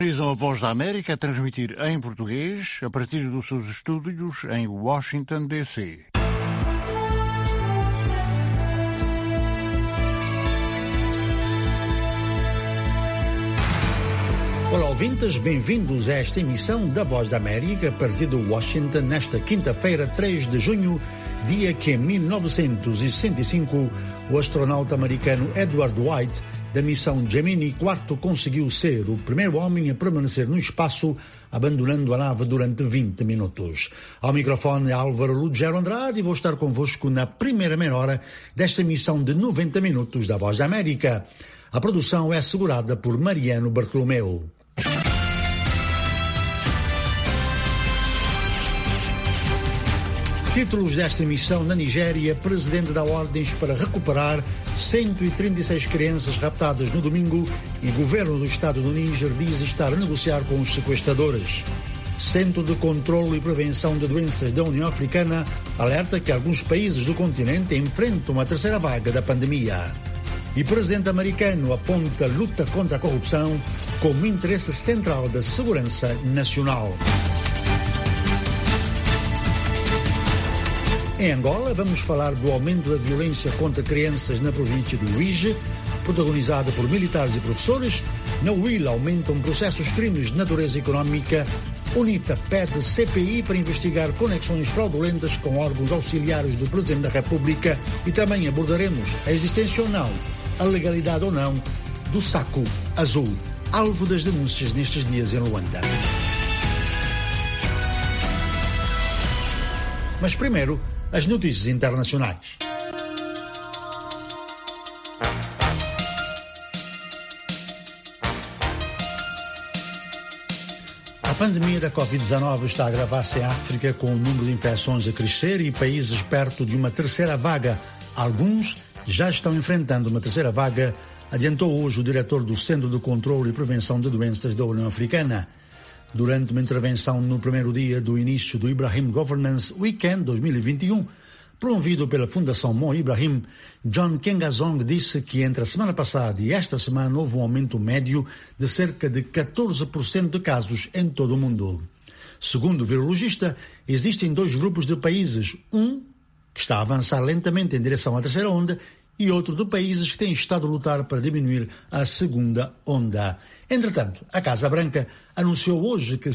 A Voz da América a transmitir em português a partir dos seus estúdios em Washington, D.C. Olá, ouvintes, bem-vindos a esta emissão da Voz da América a partir de Washington nesta quinta-feira, 3 de junho, dia que em 1965 o astronauta americano Edward White, da missão Gemini 4, conseguiu ser o primeiro homem a permanecer no espaço, abandonando a nave durante 20 minutos. Ao microfone Álvaro Lugero Andrade e vou estar convosco na primeira meia hora desta emissão de 90 minutos da Voz da América. A produção é assegurada por Mariano Bartolomeu. Títulos desta emissão: na Nigéria, presidente dá ordens para recuperar 136 crianças raptadas no domingo e governo do estado do Níger diz estar a negociar com os sequestradores. Centro de Controlo e Prevenção de Doenças da União Africana alerta que alguns países do continente enfrentam a terceira vaga da pandemia. E presidente americano aponta a luta contra a corrupção como interesse central da segurança nacional. Em Angola, vamos falar do aumento da violência contra crianças na província do Uíge, protagonizada por militares e professores. Na Huila, aumentam processos crimes de natureza económica. UNITA pede CPI para investigar conexões fraudulentas com órgãos auxiliares do Presidente da República e também abordaremos a existência ou não, a legalidade ou não, do saco azul, alvo das denúncias nestes dias em Luanda. Mas primeiro, as notícias internacionais. A pandemia da Covid-19 está a agravar-se em África, com o número de infecções a crescer e países perto de uma terceira vaga. Alguns já estão enfrentando uma terceira vaga, adiantou hoje o diretor do Centro de Controlo e Prevenção de Doenças da União Africana. Durante uma intervenção no primeiro dia do início do Ibrahim Governance Weekend 2021, promovido pela Fundação Mo Ibrahim, John Kengazong disse que entre a semana passada e esta semana houve um aumento médio de cerca de 14% de casos em todo o mundo. Segundo o virologista, existem dois grupos de países, um que está a avançar lentamente em direção à terceira onda e outro de países que têm estado a lutar para diminuir a segunda onda. Entretanto, a Casa Branca anunciou hoje que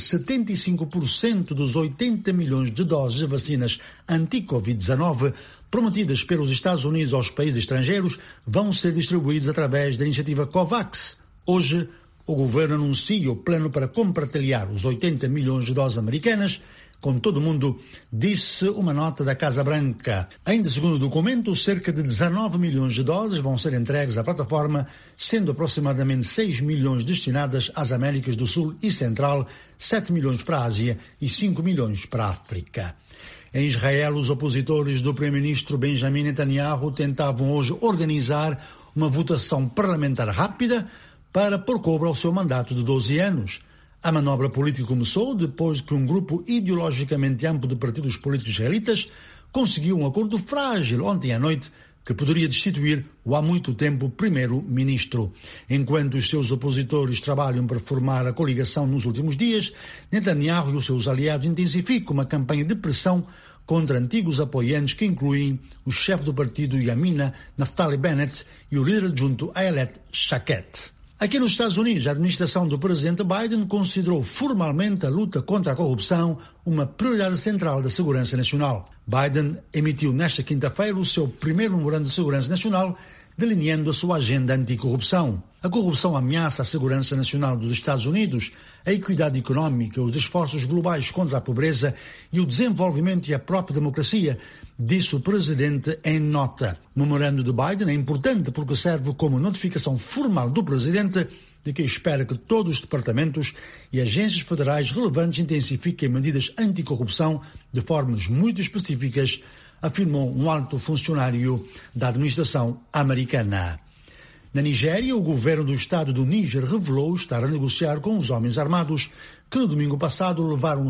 75% dos 80 milhões de doses de vacinas anti-Covid-19 prometidas pelos Estados Unidos aos países estrangeiros vão ser distribuídos através da iniciativa COVAX. Hoje, o governo anuncia o plano para compartilhar os 80 milhões de doses americanas com todo mundo, disse uma nota da Casa Branca. Ainda segundo o documento, cerca de 19 milhões de doses vão ser entregues à plataforma, sendo aproximadamente 6 milhões destinadas às Américas do Sul e Central, 7 milhões para a Ásia e 5 milhões para a África. Em Israel, os opositores do primeiro-ministro Benjamin Netanyahu tentavam hoje organizar uma votação parlamentar rápida para pôr cobro ao seu mandato de 12 anos. A manobra política começou depois que um grupo ideologicamente amplo de partidos políticos israelitas conseguiu um acordo frágil ontem à noite que poderia destituir o há muito tempo primeiro-ministro. Enquanto os seus opositores trabalham para formar a coligação nos últimos dias, Netanyahu e os seus aliados intensificam uma campanha de pressão contra antigos apoiantes que incluem o chefe do partido Yamina, Naftali Bennett, e o líder adjunto Ayelet Shaked. Aqui nos Estados Unidos, a administração do presidente Biden considerou formalmente a luta contra a corrupção uma prioridade central da segurança nacional. Biden emitiu nesta quinta-feira o seu primeiro memorando de segurança nacional, delineando a sua agenda anticorrupção. A corrupção ameaça a segurança nacional dos Estados Unidos, a equidade económica, os esforços globais contra a pobreza e o desenvolvimento e a própria democracia, disse o presidente em nota. O memorando de Biden é importante porque serve como notificação formal do presidente de que espera que todos os departamentos e agências federais relevantes intensifiquem medidas anticorrupção de formas muito específicas, afirmou um alto funcionário da administração americana. Na Nigéria, o governo do estado do Níger revelou estar a negociar com os homens armados que no domingo passado levaram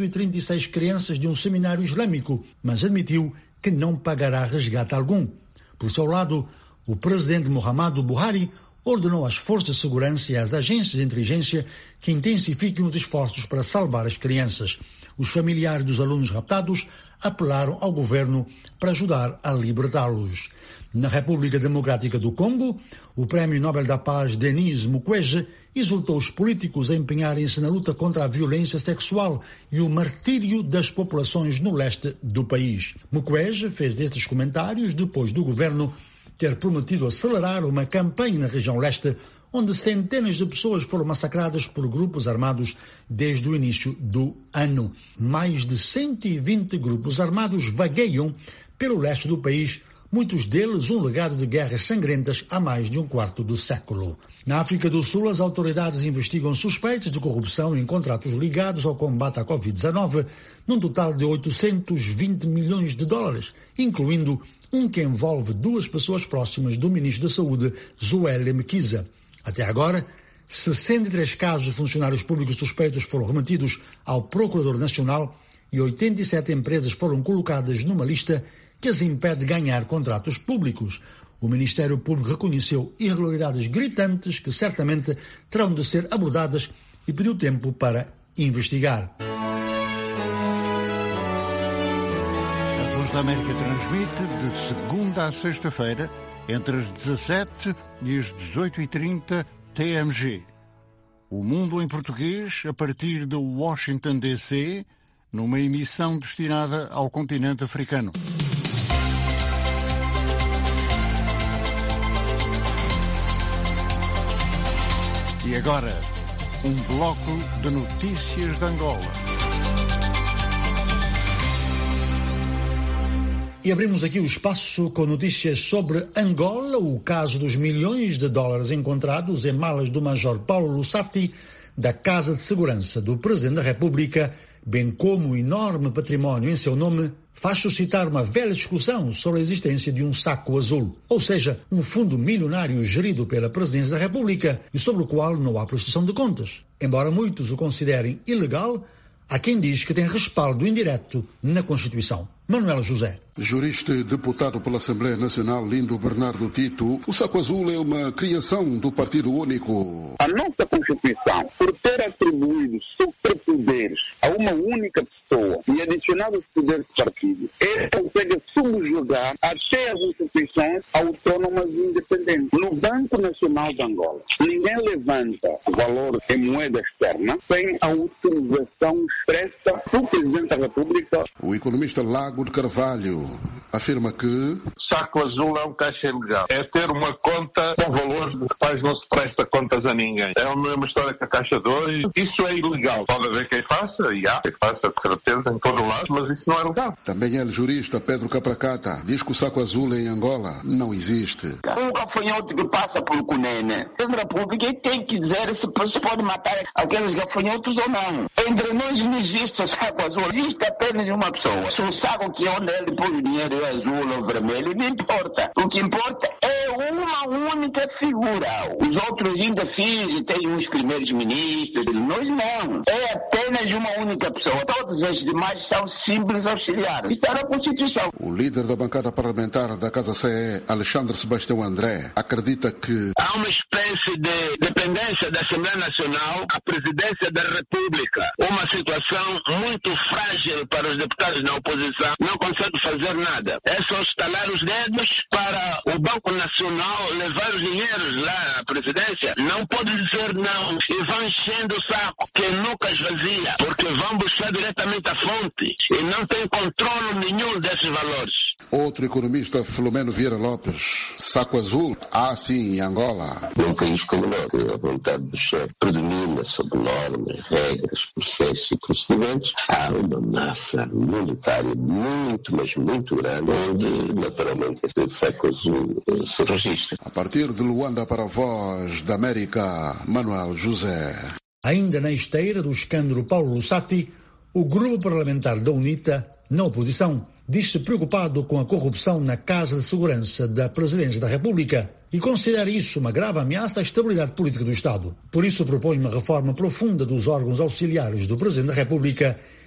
136 crianças de um seminário islâmico, mas admitiu que não pagará resgate algum. Por seu lado, o presidente Muhammadu Buhari ordenou às forças de segurança e às agências de inteligência que intensifiquem os esforços para salvar as crianças. Os familiares dos alunos raptados apelaram ao governo para ajudar a libertá-los. Na República Democrática do Congo, o Prémio Nobel da Paz Denis Mukwege exortou os políticos a empenharem-se na luta contra a violência sexual e o martírio das populações no leste do país. Mukwege fez estes comentários depois do governo ter prometido acelerar uma campanha na região leste, onde centenas de pessoas foram massacradas por grupos armados desde o início do ano. Mais de 120 grupos armados vagueiam pelo leste do país, muitos deles um legado de guerras sangrentas há mais de um quarto de século. Na África do Sul, as autoridades investigam suspeitas de corrupção em contratos ligados ao combate à Covid-19, num total de 820 milhões de dólares, incluindo um que envolve 2 pessoas próximas do ministro da Saúde, Zweli Mkhize. Até agora, 63 casos de funcionários públicos suspeitos foram remetidos ao Procurador Nacional e 87 empresas foram colocadas numa lista que as impede de ganhar contratos públicos. O Ministério Público reconheceu irregularidades gritantes que certamente terão de ser abordadas e pediu tempo para investigar. A Voz da América transmite de segunda a sexta-feira, entre as 17 e as 18h30 TMG. O Mundo em Português, a partir de Washington, D.C., numa emissão destinada ao continente africano. E agora, um bloco de notícias de Angola. E abrimos aqui o espaço com notícias sobre Angola, o caso dos milhões de dólares encontrados em malas do Major Paulo Lussati, da Casa de Segurança do Presidente da República, bem como o enorme património em seu nome, faz suscitar uma velha discussão sobre a existência de um saco azul, ou seja, um fundo milionário gerido pela Presidência da República e sobre o qual não há prestação de contas. Embora muitos o considerem ilegal, há quem diz que tem respaldo indireto na Constituição. Manuel José. Jurista e deputado pela Assembleia Nacional, Lindo Bernardo Tito, o saco azul é uma criação do Partido Único. A nossa Constituição, por ter atribuído superpoderes a uma única pessoa e adicionado os poderes do partido, ele consegue subjugar até as instituições autónomas e independentes. No Banco Nacional de Angola, ninguém levanta o valor em moeda externa sem a utilização expressa do Presidente da República. O economista Lago de Carvalho afirma que saco azul é um caixa ilegal. É ter uma conta com valores dos quais não se presta contas a ninguém. É a mesma história que a Caixa 2. Isso é ilegal. Pode haver quem faça, e há quem faça, de certeza, em todo o lado, mas isso não é legal. Também ele, jurista Pedro Capracata, diz que o saco azul em Angola não existe. Um gafanhoto que passa por Cunene, a República tem que dizer se pode matar aqueles gafanhotos ou não. Entre nós não existe saco azul, existe apenas uma pessoa. Se o saco que é onde ele põe o dinheiro é azul ou vermelho, não importa. O que importa é uma única figura. Os outros ainda fingem, tem uns primeiros ministros, nós não. É apenas uma única pessoa. Todas as demais são simples auxiliares. Está na Constituição. O líder da bancada parlamentar da Casa CE, Alexandre Sebastião André, acredita que há uma espécie de dependência da Assembleia Nacional à Presidência da República. Uma situação muito frágil para os deputados na oposição. Não consegue fazer nada. É só estalar os dedos para o Banco Nacional levar os dinheiros lá à presidência. Não pode dizer não e vão enchendo o saco que nunca esvazia, porque vão buscar diretamente a fonte e não tem controle nenhum desses valores. Outro economista, Filomeno Vieira Lopes, saco azul há sim em Angola. Num país como o nosso, a vontade do chefe predomina sobre normas, regras, processos e procedimentos. Há uma massa monetária muito, mas muito grande, onde naturalmente este saco azul se registra. A partir de Luanda para a Voz da América, Manuel José. Ainda na esteira do escândalo Paulo Lussati, o grupo parlamentar da UNITA, na oposição, diz-se preocupado com a corrupção na Casa de Segurança da Presidência da República e considera isso uma grave ameaça à estabilidade política do Estado. Por isso propõe uma reforma profunda dos órgãos auxiliares do Presidente da República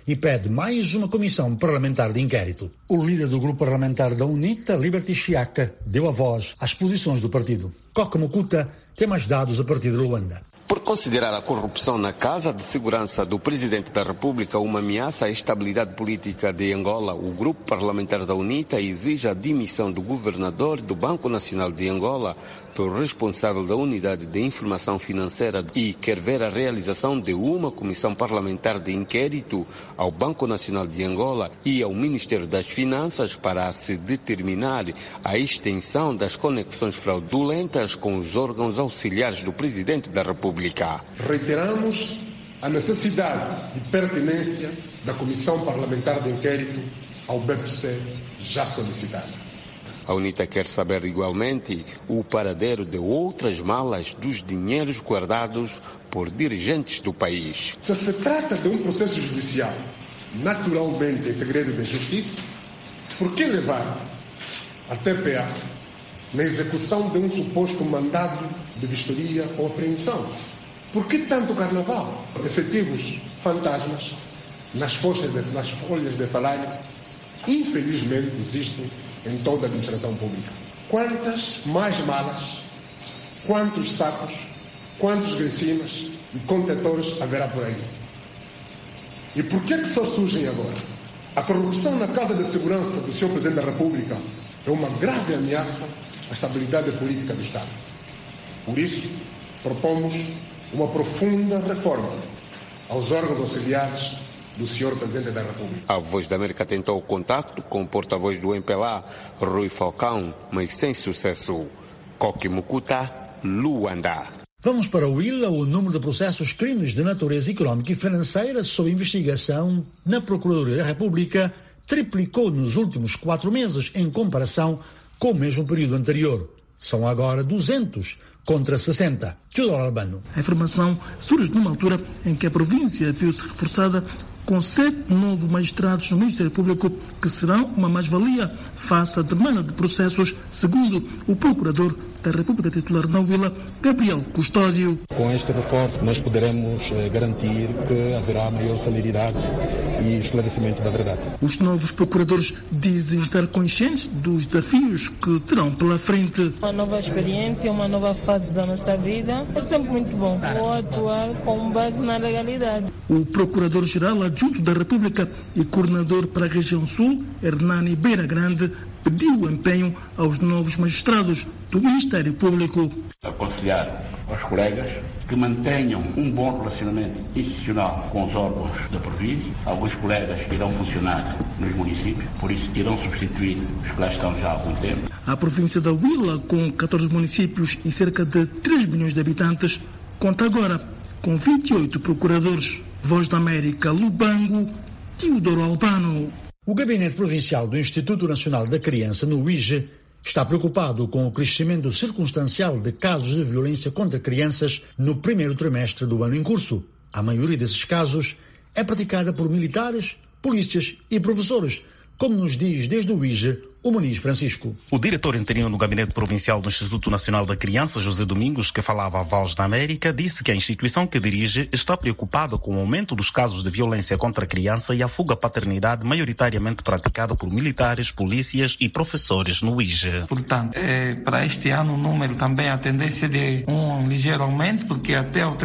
e pede mais uma comissão parlamentar de inquérito. O líder do grupo parlamentar da UNITA, Liberty Chiaka, deu a voz às posições do partido. Koka Mukuta tem mais dados a partir de Luanda. Por considerar a corrupção na Casa de Segurança do Presidente da República uma ameaça à estabilidade política de Angola, o grupo parlamentar da UNITA exige a demissão do governador do Banco Nacional de Angola, do responsável da Unidade de Informação Financeira, e quer ver a realização de uma comissão parlamentar de inquérito ao Banco Nacional de Angola e ao Ministério das Finanças para se determinar a extensão das conexões fraudulentas com os órgãos auxiliares do Presidente da República. Reiteramos a necessidade de pertinência da Comissão Parlamentar de Inquérito ao BPC já solicitada. A UNITA quer saber igualmente o paradeiro de outras malas dos dinheiros guardados por dirigentes do país. Se se trata de um processo judicial, naturalmente em segredo de justiça, por que levar a TPA na execução de um suposto mandado de vistoria ou apreensão? Por que tanto carnaval? Efetivos fantasmas nas folhas de salário, infelizmente, existem em toda a administração pública. Quantas mais malas, quantos sacos, quantos grecinas e contentores haverá por aí? E por que só surgem agora? A corrupção na Casa de Segurança do Sr. Presidente da República é uma grave ameaça à estabilidade política do Estado. Por isso, propomos uma profunda reforma aos órgãos auxiliares do Sr. Presidente da República. A Voz da América tentou o contato com o porta-voz do MPLA, Rui Falcão, mas sem sucesso. Koka Mukuta, Luanda. Vamos para o ILA. O número de processos crimes de natureza económica e financeira sob investigação na Procuradoria da República triplicou nos últimos 4 meses em comparação com o mesmo período anterior. São agora 200 contra 60. Teodoro Albano. A informação surge numa altura em que a província viu-se reforçada com 7 novos magistrados no Ministério Público, que serão uma mais-valia face à demanda de processos, segundo o Procurador da República titular na Vila, Gabriel Custódio. Com este reforço nós poderemos garantir que haverá maior celeridade e esclarecimento da verdade. Os novos procuradores dizem estar conscientes dos desafios que terão pela frente. Uma nova experiência, uma nova fase da nossa vida é sempre muito bom. Vou atuar com base na legalidade. O Procurador-Geral Adjunto da República e Coordenador para a Região Sul, Hernani Beira Grande, pediu o empenho aos novos magistrados do Ministério Público. Aconselhar aos colegas que mantenham um bom relacionamento institucional com os órgãos da província. Alguns colegas irão funcionar nos municípios, por isso irão substituir os que lá estão já há algum tempo. A província da Huila, com 14 municípios e cerca de 3 milhões de habitantes, conta agora com 28 procuradores. Voz da América, Lubango, Teodoro Albano. O Gabinete Provincial do Instituto Nacional da Criança, no UIGE, está preocupado com o crescimento circunstancial de casos de violência contra crianças no primeiro trimestre do ano em curso. A maioria desses casos é praticada por militares, polícias e professores, como nos diz desde o UIGE o Muniz Francisco. O diretor interino do Gabinete Provincial do Instituto Nacional da Criança, José Domingos, que falava à Voz da América, disse que a instituição que dirige está preocupada com o aumento dos casos de violência contra a criança e a fuga à paternidade maioritariamente praticada por militares, polícias e professores no UIGE. Portanto, para este ano o número também a tendência de um ligeiro aumento, porque até o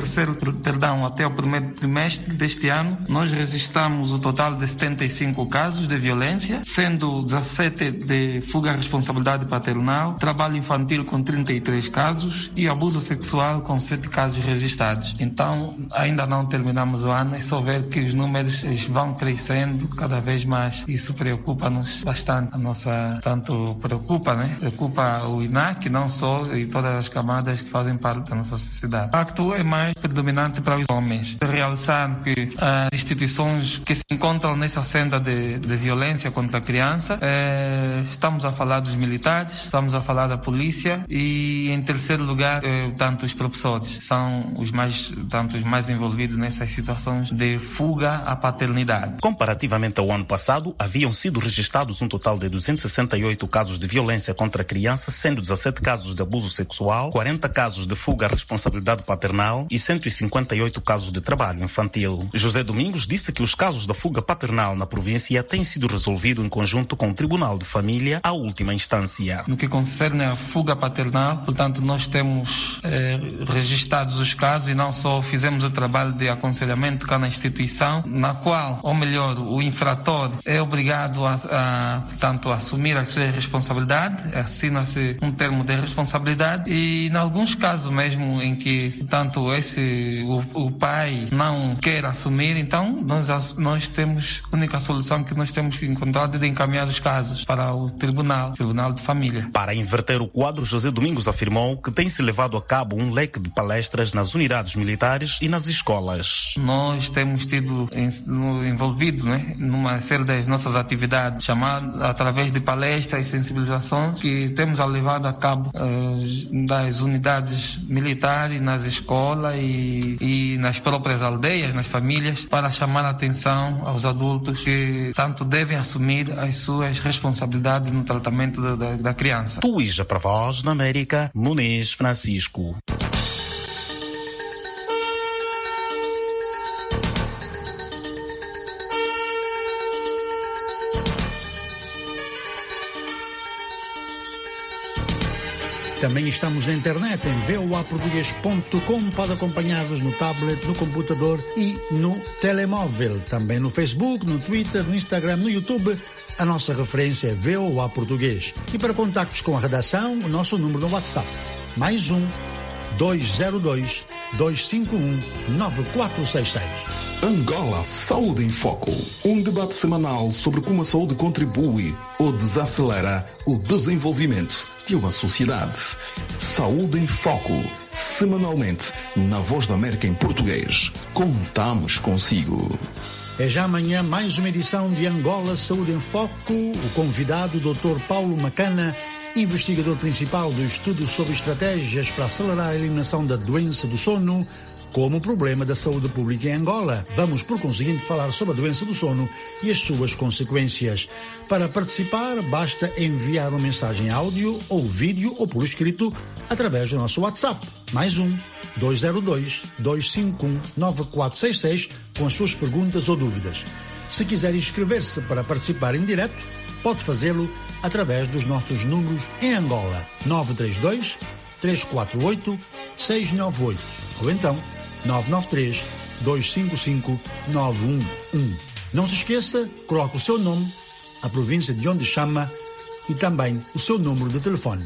primeiro trimestre deste ano nós registramos o total de 75 casos de violência, sendo 17 de fuga à responsabilidade paternal, trabalho infantil com 33 casos e abuso sexual com 7 casos registrados. Então, ainda não terminamos o ano, é só ver que os números vão crescendo cada vez mais. Isso preocupa-nos bastante. Tanto preocupa o INAC, não só, e todas as camadas que fazem parte da nossa sociedade. O facto é mais predominante para os homens. Realçar que as instituições que se encontram nessa senda de violência contra a criança Estamos a falar dos militares, estamos a falar da polícia e, em terceiro lugar, tanto os professores são os mais envolvidos nessas situações de fuga à paternidade. Comparativamente ao ano passado, haviam sido registrados um total de 268 casos de violência contra a criança, sendo 17 casos de abuso sexual, 40 casos de fuga à responsabilidade paternal e 158 casos de trabalho infantil. José Domingos disse que os casos da fuga paternal na província têm sido resolvidos em conjunto com o Tribunal de Família, à última instância. No que concerne a fuga paternal, portanto, nós temos registrados os casos e não só fizemos o trabalho de aconselhamento cá na instituição, na qual, ou melhor, o infrator é obrigado portanto, a assumir as suas responsabilidades, assina-se um termo de responsabilidade e, em alguns casos mesmo em que, portanto, o pai não quer assumir, então nós temos a única solução que nós temos encontrado de encaminhar os casos para o Tribunal de Família. Para inverter o quadro, José Domingos afirmou que tem-se levado a cabo um leque de palestras nas unidades militares e nas escolas. Nós temos tido envolvido, numa série das nossas atividades, chamadas através de palestras e sensibilizações que temos levado a cabo das unidades militares, nas escolas e nas próprias aldeias, nas famílias, para chamar a atenção aos adultos que tanto devem assumir as suas responsabilidades no tratamento da criança. Tuíja para Voz na América, Muniz Francisco. Também estamos na internet em voaportugues.com. Pode acompanhar-nos no tablet, no computador e no telemóvel. Também no Facebook, no Twitter, no Instagram, no YouTube. A nossa referência é VOA Português. E para contactos com a redação, o nosso número no WhatsApp. Mais 202-251-9466. Angola Saúde em Foco. Um debate semanal sobre como a saúde contribui ou desacelera o desenvolvimento de uma sociedade. Saúde em Foco. Semanalmente, na Voz da América em português. Contamos consigo. É já amanhã mais uma edição de Angola Saúde em Foco. O convidado, Dr. Paulo Macana, investigador principal do estudo sobre estratégias para acelerar a eliminação da doença do sono como problema da saúde pública em Angola. Vamos, por conseguinte, falar sobre a doença do sono e as suas consequências. Para participar, basta enviar uma mensagem áudio ou vídeo ou por escrito através do nosso WhatsApp. Mais 202-251-9466 com as suas perguntas ou dúvidas. Se quiser inscrever-se para participar em direto, pode fazê-lo através dos nossos números em Angola, 932-348-698 ou então 993-255-911. Não se esqueça, coloque o seu nome, a província de onde chama e também o seu número de telefone.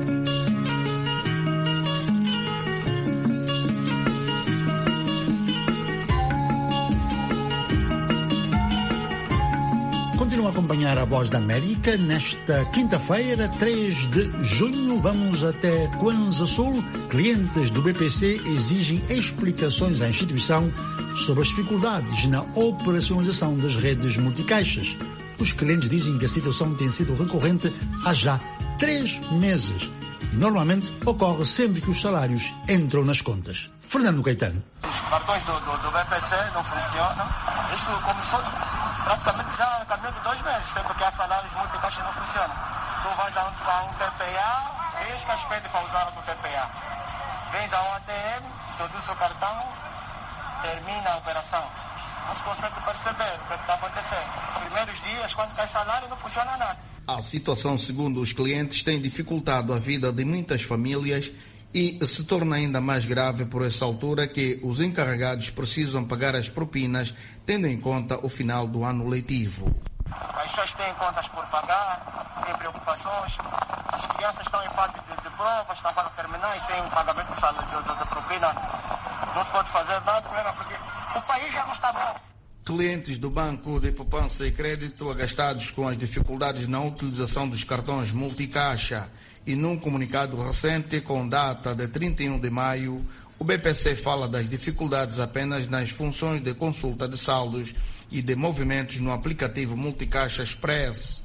Continua a acompanhar a Voz da América. Nesta quinta-feira, 3 de junho, vamos até Kwanza Sul. Clientes do BPC exigem explicações à instituição sobre as dificuldades na operacionalização das redes multicaixas. Os clientes dizem que a situação tem sido recorrente há já 3 meses e normalmente ocorre sempre que os salários entram nas contas. Fernando Caetano. Os cartões do BPC não funcionam. Isso começou praticamente já caminho de 2 meses, sempre que há salários multicaixas não funcionam. Tu vais a um TPA, riscas, pede para usar o TPA. Vens a um ATM, introduz o cartão, termina a operação. Não se consegue perceber o que está acontecendo. Nos primeiros dias, quando cai salário, não funciona nada. A situação, segundo os clientes, tem dificultado a vida de muitas famílias e se torna ainda mais grave por essa altura que os encarregados precisam pagar as propinas, tendo em conta o final do ano letivo. As pessoas têm contas por pagar, têm preocupações, as crianças estão em fase de provas, estão para terminar e sem pagamento de propina não se pode fazer nada, porque o país já não está bom. Clientes do Banco de Poupança e Crédito agastados com as dificuldades na utilização dos cartões multicaixa. E num comunicado recente, com data de 31 de maio, o BPC fala das dificuldades apenas nas funções de consulta de saldos e de movimentos no aplicativo Multicaixa Express.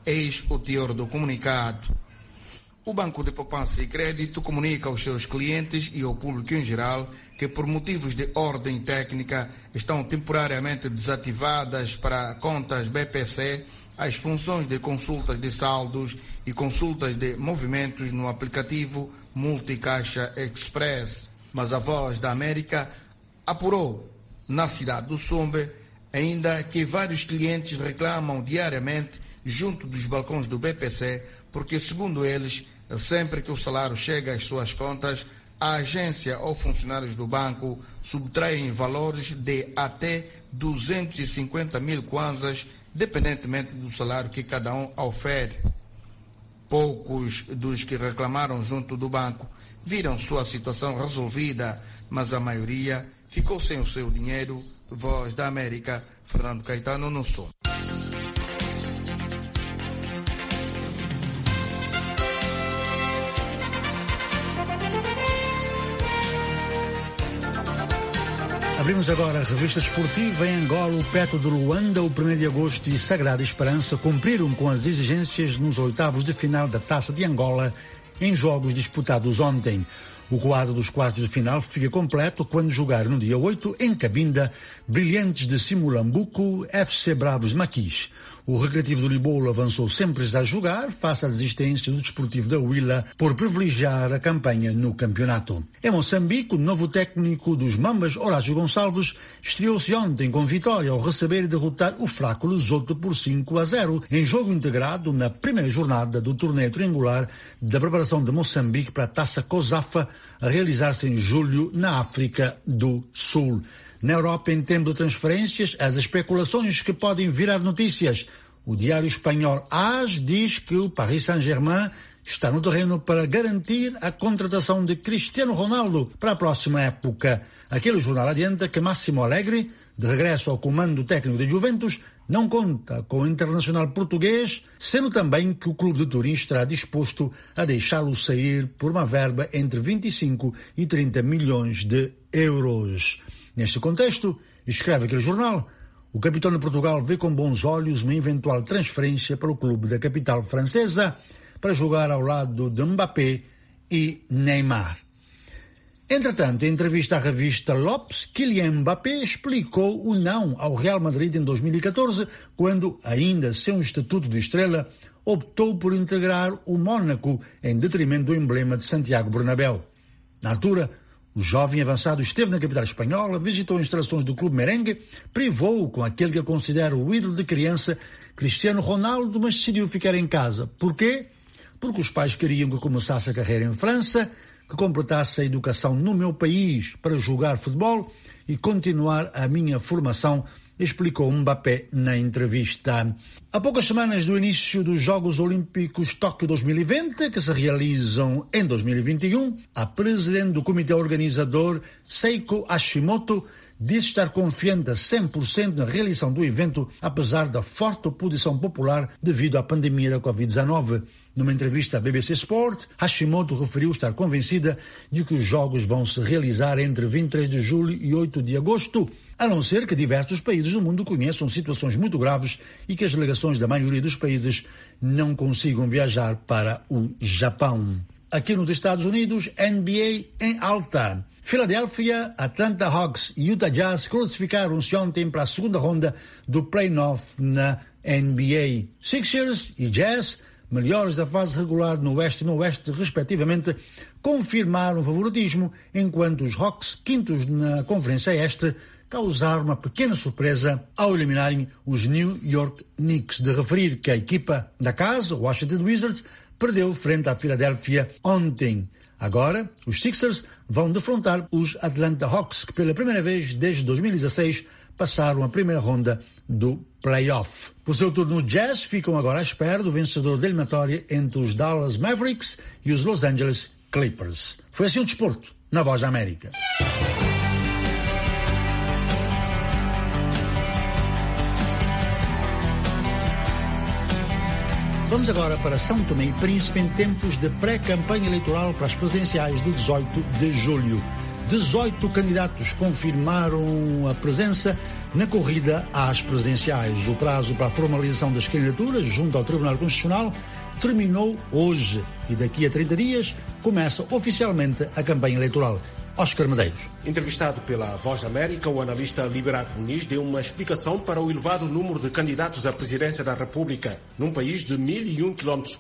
Eis o teor do comunicado. O Banco de Poupança e Crédito comunica aos seus clientes e ao público em geral que, por motivos de ordem técnica, estão temporariamente desativadas para contas BPC as funções de consultas de saldos e consultas de movimentos no aplicativo Multicaixa Express. Mas a Voz da América apurou, na cidade do Sumbe, ainda que vários clientes reclamam diariamente junto dos balcões do BPC, porque, segundo eles, sempre que o salário chega às suas contas, a agência ou funcionários do banco subtraem valores de até 250 mil kwanzas, dependentemente do salário que cada um ofere. Poucos dos que reclamaram junto do banco viram sua situação resolvida, mas a maioria ficou sem o seu dinheiro. Voz da América, Fernando Caetano, no som. Abrimos agora a revista desportiva. Em Angola, o Petro de Luanda, o 1º de agosto e Sagrada Esperança cumpriram com as exigências nos oitavos de final da Taça de Angola em jogos disputados ontem. O quadro dos quartos de final fica completo quando jogaram no dia 8 em Cabinda, Brilhantes de Simulambuco, FC Bravos de Maquis. O Recreativo do Libolo avançou sem precisar jogar face à desistência do Desportivo da Huila por privilegiar a campanha no campeonato. Em Moçambique, o novo técnico dos Mambas, Horácio Gonçalves, estreou-se ontem com vitória ao receber e derrotar o fraco Lesotho por 5-0 em jogo integrado na primeira jornada do torneio triangular da preparação de Moçambique para a Taça COSAFA, a realizar-se em julho na África do Sul. Na Europa, em tempo de transferências, as especulações que podem virar notícias. O diário espanhol AS diz que o Paris Saint-Germain está no terreno para garantir a contratação de Cristiano Ronaldo para a próxima época. Aquele jornal adianta que Máximo Alegre, de regresso ao comando técnico de Juventus, não conta com o internacional português, sendo também que o clube de Turim estará disposto a deixá-lo sair por uma verba entre 25 e 30 milhões de euros. Neste contexto, escreve aquele jornal, o capitão de Portugal vê com bons olhos uma eventual transferência para o clube da capital francesa para jogar ao lado de Mbappé e Neymar. Entretanto, em entrevista à revista Lopes, Kylian Mbappé explicou o não ao Real Madrid em 2014, quando, ainda sem um estatuto de estrela, optou por integrar o Mónaco em detrimento do emblema de Santiago Bernabéu. Na altura, o jovem avançado esteve na capital espanhola, visitou instalações do clube merengue, privou com aquele que considera o ídolo de criança, Cristiano Ronaldo, mas decidiu ficar em casa. Porquê? Porque os pais queriam que começasse a carreira em França, que completasse a educação no meu país para jogar futebol e continuar a minha formação, explicou Mbappé na entrevista. Há poucas semanas do início dos Jogos Olímpicos Tóquio 2020, que se realizam em 2021, a presidente do comitê organizador, Seiko Hashimoto, disse estar confiante a 100% na realização do evento, apesar da forte oposição popular devido à pandemia da Covid-19. Numa entrevista à BBC Sport, Hashimoto referiu estar convencida de que os Jogos vão se realizar entre 23 de julho e 8 de agosto, a não ser que diversos países do mundo conheçam situações muito graves e que as delegações da maioria dos países não consigam viajar para o Japão. Aqui nos Estados Unidos, NBA em alta. Philadelphia, Atlanta Hawks e Utah Jazz classificaram-se ontem para a segunda ronda do play-off na NBA. Sixers e Jazz, melhores da fase regular no Oeste e no Oeste, respectivamente, confirmaram o favoritismo, enquanto os Hawks, quintos na Conferência Este, causaram uma pequena surpresa ao eliminarem os New York Knicks. De referir que a equipa da casa, Washington Wizards, perdeu frente à Filadélfia ontem. Agora, os Sixers vão defrontar os Atlanta Hawks, que pela primeira vez desde 2016 passaram a primeira ronda do play-off. Por seu turno, os Jazz ficam agora à espera do vencedor da eliminatória entre os Dallas Mavericks e os Los Angeles Clippers. Foi assim o desporto, na Voz da América. Vamos agora para São Tomé e Príncipe em tempos de pré-campanha eleitoral para as presidenciais de 18 de julho. 18 candidatos confirmaram a presença Na corrida às presidenciais, o prazo para a formalização das candidaturas junto ao Tribunal Constitucional terminou hoje e daqui a 30 dias começa oficialmente a campanha eleitoral. Oscar Medeiros. Entrevistado pela Voz da América, o analista Liberato Muniz deu uma explicação para o elevado número de candidatos à presidência da República num país de 1.001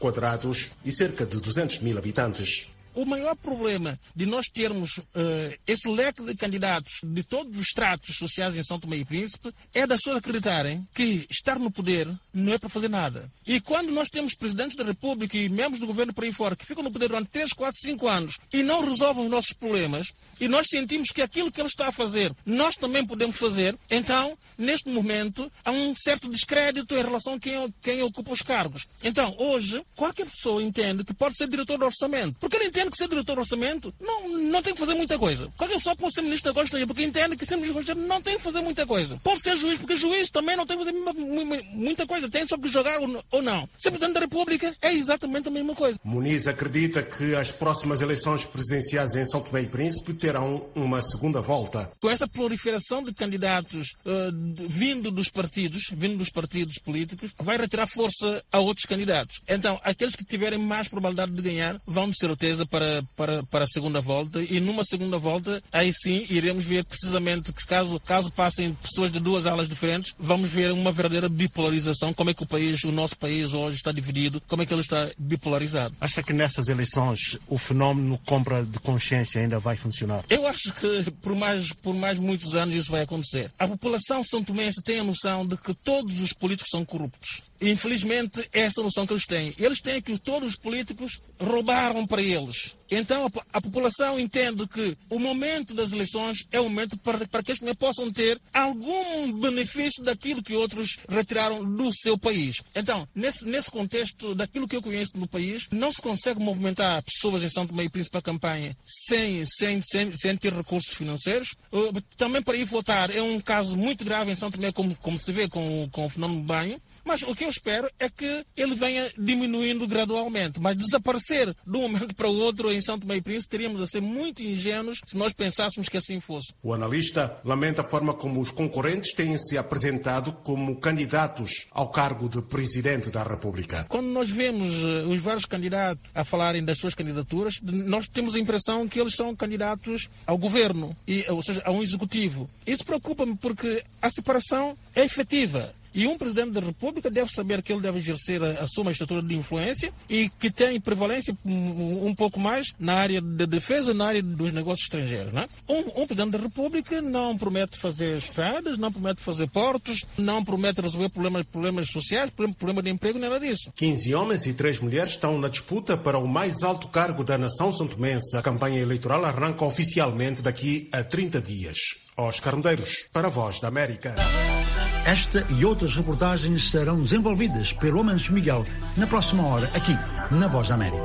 km² e cerca de 200 mil habitantes. O maior problema de nós termos esse leque de candidatos de todos os estratos sociais em São Tomé e Príncipe é das pessoas acreditarem que estar no poder não é para fazer nada. E quando nós temos presidentes da República e membros do governo por aí fora que ficam no poder durante 3, 4, 5 anos e não resolvem os nossos problemas, e nós sentimos que aquilo que ele está a fazer nós também podemos fazer, então, neste momento, há um certo descrédito em relação a quem ocupa os cargos. Então, hoje, qualquer pessoa entende que pode ser diretor do orçamento. Porque ele entende que ser diretor do orçamento não tem que fazer muita coisa. Qualquer pessoa pode ser ministro da Costa Estrangeira, porque entende que ser ministro da Costa Estrangeira não tem que fazer muita coisa. Pode ser juiz, porque juiz também não tem que fazer muita coisa. Tem só que jogar ou não. Ser presidente da República é exatamente a mesma coisa. Muniz acredita que as próximas eleições presidenciais em São Tomé e Príncipe terão uma segunda volta. Com essa proliferação de candidatos vindo dos partidos políticos, vai retirar força a outros candidatos. Então, aqueles que tiverem mais probabilidade de ganhar vão de certeza para a segunda volta, e numa segunda volta, aí sim, iremos ver precisamente que caso passem pessoas de duas alas diferentes, vamos ver uma verdadeira bipolarização, como é que o nosso país hoje está dividido, como é que ele está bipolarizado. Acha que nessas eleições o fenómeno compra de consciência ainda vai funcionar? Eu acho que por mais muitos anos isso vai acontecer. A população santomense tem a noção de que todos os políticos são corruptos. E, infelizmente, é essa noção que eles têm. Eles têm que todos os políticos roubaram para eles. Então, a população entende que o momento das eleições é o momento para que eles também possam ter algum benefício daquilo que outros retiraram do seu país. Então, nesse contexto, daquilo que eu conheço no país, não se consegue movimentar pessoas em São Tomé e Príncipe para a campanha sem ter recursos financeiros. Também para ir votar é um caso muito grave em São Tomé, como se vê com o fenómeno do banho. Mas o que eu espero é que ele venha diminuindo gradualmente. Mas desaparecer de um momento para o outro em São Tomé e Príncipe, teríamos a ser muito ingênuos se nós pensássemos que assim fosse. O analista lamenta a forma como os concorrentes têm se apresentado como candidatos ao cargo de Presidente da República. Quando nós vemos os vários candidatos a falarem das suas candidaturas, nós temos a impressão que eles são candidatos ao governo, ou seja, a um executivo. Isso preocupa-me porque a separação é efetiva. E um Presidente da República deve saber que ele deve exercer a sua magistratura de influência e que tem prevalência um pouco mais na área da defesa, na área dos negócios estrangeiros. Não é? Um Presidente da República não promete fazer estradas, não promete fazer portos, não promete resolver problemas sociais, problema de emprego, nada disso. 15 homens e 3 mulheres estão na disputa para o mais alto cargo da nação santomense. A campanha eleitoral arranca oficialmente daqui a 30 dias. Oscar Medeiros, para a Voz da América. Esta e outras reportagens serão desenvolvidas pelo Homens Miguel na próxima hora, aqui, na Voz da América.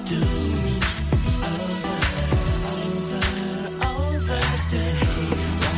Over. I said, hey.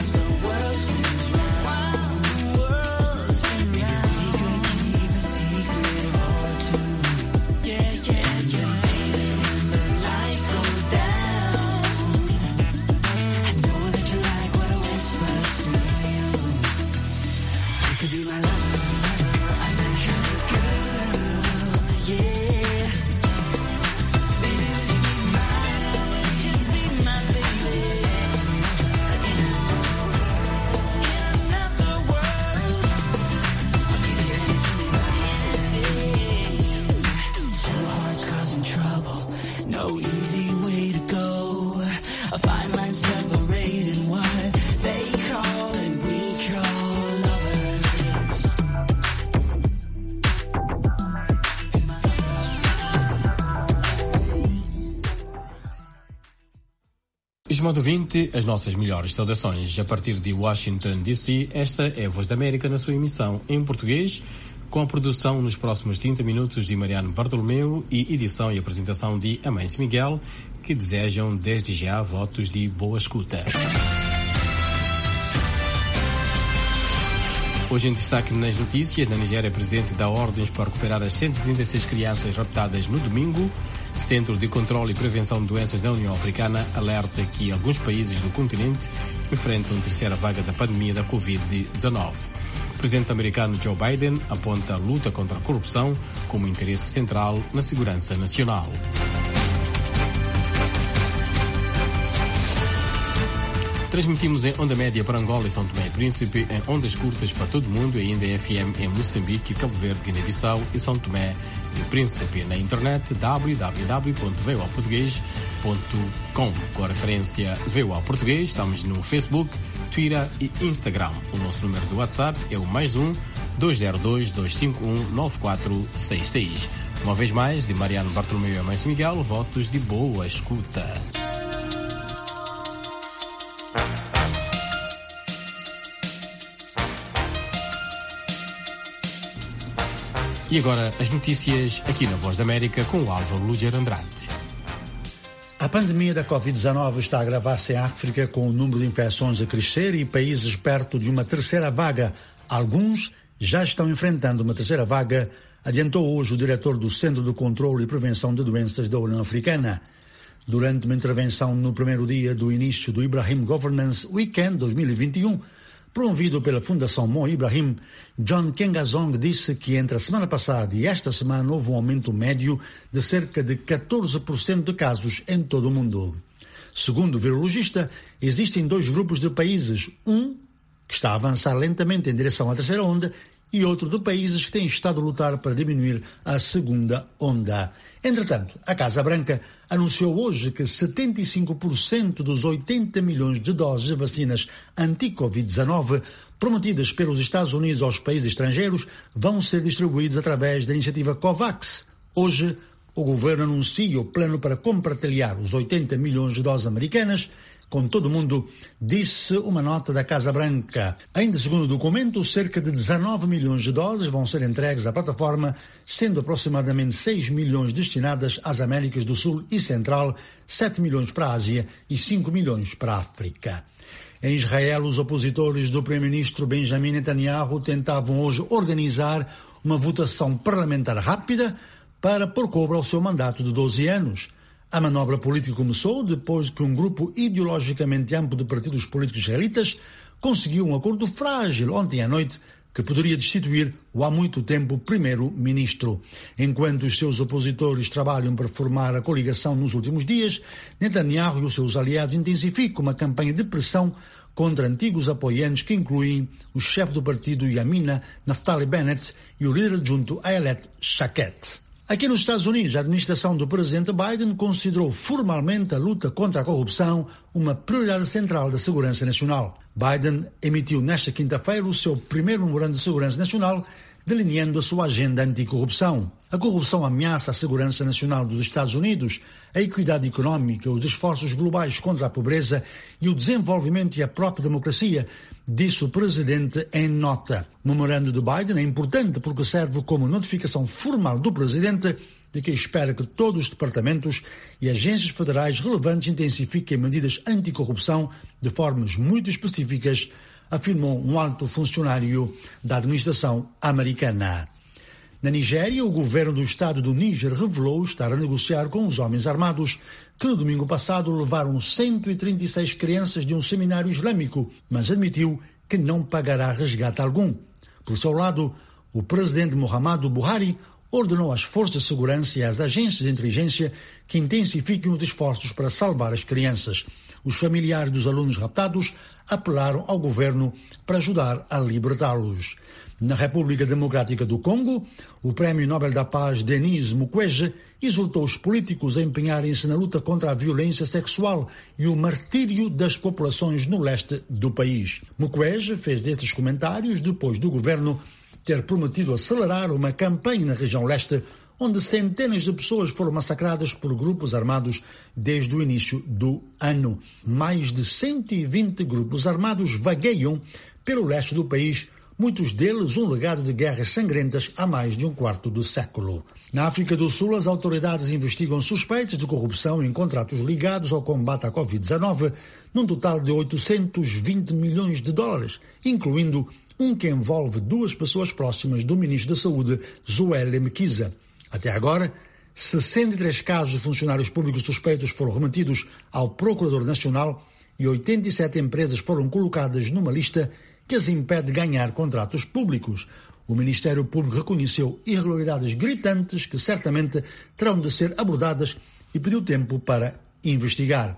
separating what they call and we call lovers. Estimado ouvinte, as nossas melhores saudações. A partir de Washington, D.C., esta é a Voz da América na sua emissão em português, com a produção nos próximos 30 minutos de Mariano Bartolomeu e edição e apresentação de Amâncio Miguel, que desejam desde já votos de boa escuta. Hoje em destaque nas notícias, na Nigéria, presidente dá ordens para recuperar as 136 crianças raptadas no domingo. Centro de Controle e Prevenção de Doenças da União Africana alerta que alguns países do continente enfrentam a terceira vaga da pandemia da Covid-19. O presidente americano Joe Biden aponta a luta contra a corrupção como interesse central na segurança nacional. Transmitimos em onda média para Angola e São Tomé e Príncipe, em ondas curtas para todo o mundo e ainda em FM em Moçambique, Cabo Verde, Guiné-Bissau e São Tomé e Príncipe. Na internet www.voaportugues.com. Com a referência VOA Português, estamos no Facebook, Twitter e Instagram. O nosso número do WhatsApp é o +1 202 251 9466. Uma vez mais, de Mariano Bartolomeu e Amâncio Miguel, votos de boa escuta. E agora as notícias aqui na Voz da América com o Álvaro Lúger Andrade. A pandemia da Covid-19 está a agravar-se em África, com o número de infecções a crescer e países perto de uma terceira vaga. Alguns já estão enfrentando uma terceira vaga, adiantou hoje o diretor do Centro de Controle e Prevenção de Doenças da União Africana. Durante uma intervenção no primeiro dia do início do Ibrahim Governance Weekend 2021, promovido pela Fundação Mo Ibrahim, John Kengazong disse que entre a semana passada e esta semana houve um aumento médio de cerca de 14% de casos em todo o mundo. Segundo o virologista, existem dois grupos de países, um que está a avançar lentamente em direção à terceira onda e outro de países que têm estado a lutar para diminuir a segunda onda. Entretanto, a Casa Branca anunciou hoje que 75% dos 80 milhões de doses de vacinas anti-Covid-19 prometidas pelos Estados Unidos aos países estrangeiros vão ser distribuídos através da iniciativa COVAX. Hoje, o governo anuncia o plano para compartilhar os 80 milhões de doses americanas com todo o mundo, disse uma nota da Casa Branca. Ainda segundo o documento, cerca de 19 milhões de doses vão ser entregues à plataforma, sendo aproximadamente 6 milhões destinadas às Américas do Sul e Central, 7 milhões para a Ásia e 5 milhões para a África. Em Israel, os opositores do primeiro-ministro Benjamin Netanyahu tentavam hoje organizar uma votação parlamentar rápida para pôr cobro ao seu mandato de 12 anos. A manobra política começou depois que um grupo ideologicamente amplo de partidos políticos israelitas conseguiu um acordo frágil ontem à noite que poderia destituir o há muito tempo primeiro-ministro. Enquanto os seus opositores trabalham para formar a coligação nos últimos dias, Netanyahu e os seus aliados intensificam uma campanha de pressão contra antigos apoiantes que incluem o chefe do partido Yamina, Naftali Bennett, e o líder adjunto Ayelet Shaked. Aqui nos Estados Unidos, a administração do presidente Biden considerou formalmente a luta contra a corrupção uma prioridade central da segurança nacional. Biden emitiu nesta quinta-feira o seu primeiro memorando de segurança nacional, delineando a sua agenda anticorrupção. A corrupção ameaça a segurança nacional dos Estados Unidos, a equidade económica, os esforços globais contra a pobreza e o desenvolvimento e a própria democracia, disse o presidente em nota. O memorando de Biden é importante porque serve como notificação formal do presidente de que espera que todos os departamentos e agências federais relevantes intensifiquem medidas anticorrupção de formas muito específicas, afirmou um alto funcionário da administração americana. Na Nigéria, o governo do estado do Níger revelou estar a negociar com os homens armados que no domingo passado levaram 136 crianças de um seminário islâmico, mas admitiu que não pagará resgate algum. Por seu lado, o presidente Muhammadu Buhari ordenou às forças de segurança e às agências de inteligência que intensifiquem os esforços para salvar as crianças. Os familiares dos alunos raptados apelaram ao governo para ajudar a libertá-los. Na República Democrática do Congo, o Prémio Nobel da Paz Denis Mukwege exortou os políticos a empenharem-se na luta contra a violência sexual e o martírio das populações no leste do país. Mukwege fez estes comentários depois do governo ter prometido acelerar uma campanha na região leste, onde centenas de pessoas foram massacradas por grupos armados desde o início do ano. Mais de 120 grupos armados vagueiam pelo leste do país, muitos deles um legado de guerras sangrentas há mais de um quarto de século. Na África do Sul, as autoridades investigam suspeitas de corrupção em contratos ligados ao combate à Covid-19, num total de 820 milhões de dólares, incluindo um que envolve 2 pessoas próximas do ministro da Saúde, Zweli Mkhize. Até agora, 63 casos de funcionários públicos suspeitos foram remetidos ao Procurador Nacional e 87 empresas foram colocadas numa lista que as impede de ganhar contratos públicos. O Ministério Público reconheceu irregularidades gritantes que certamente terão de ser abordadas e pediu tempo para investigar.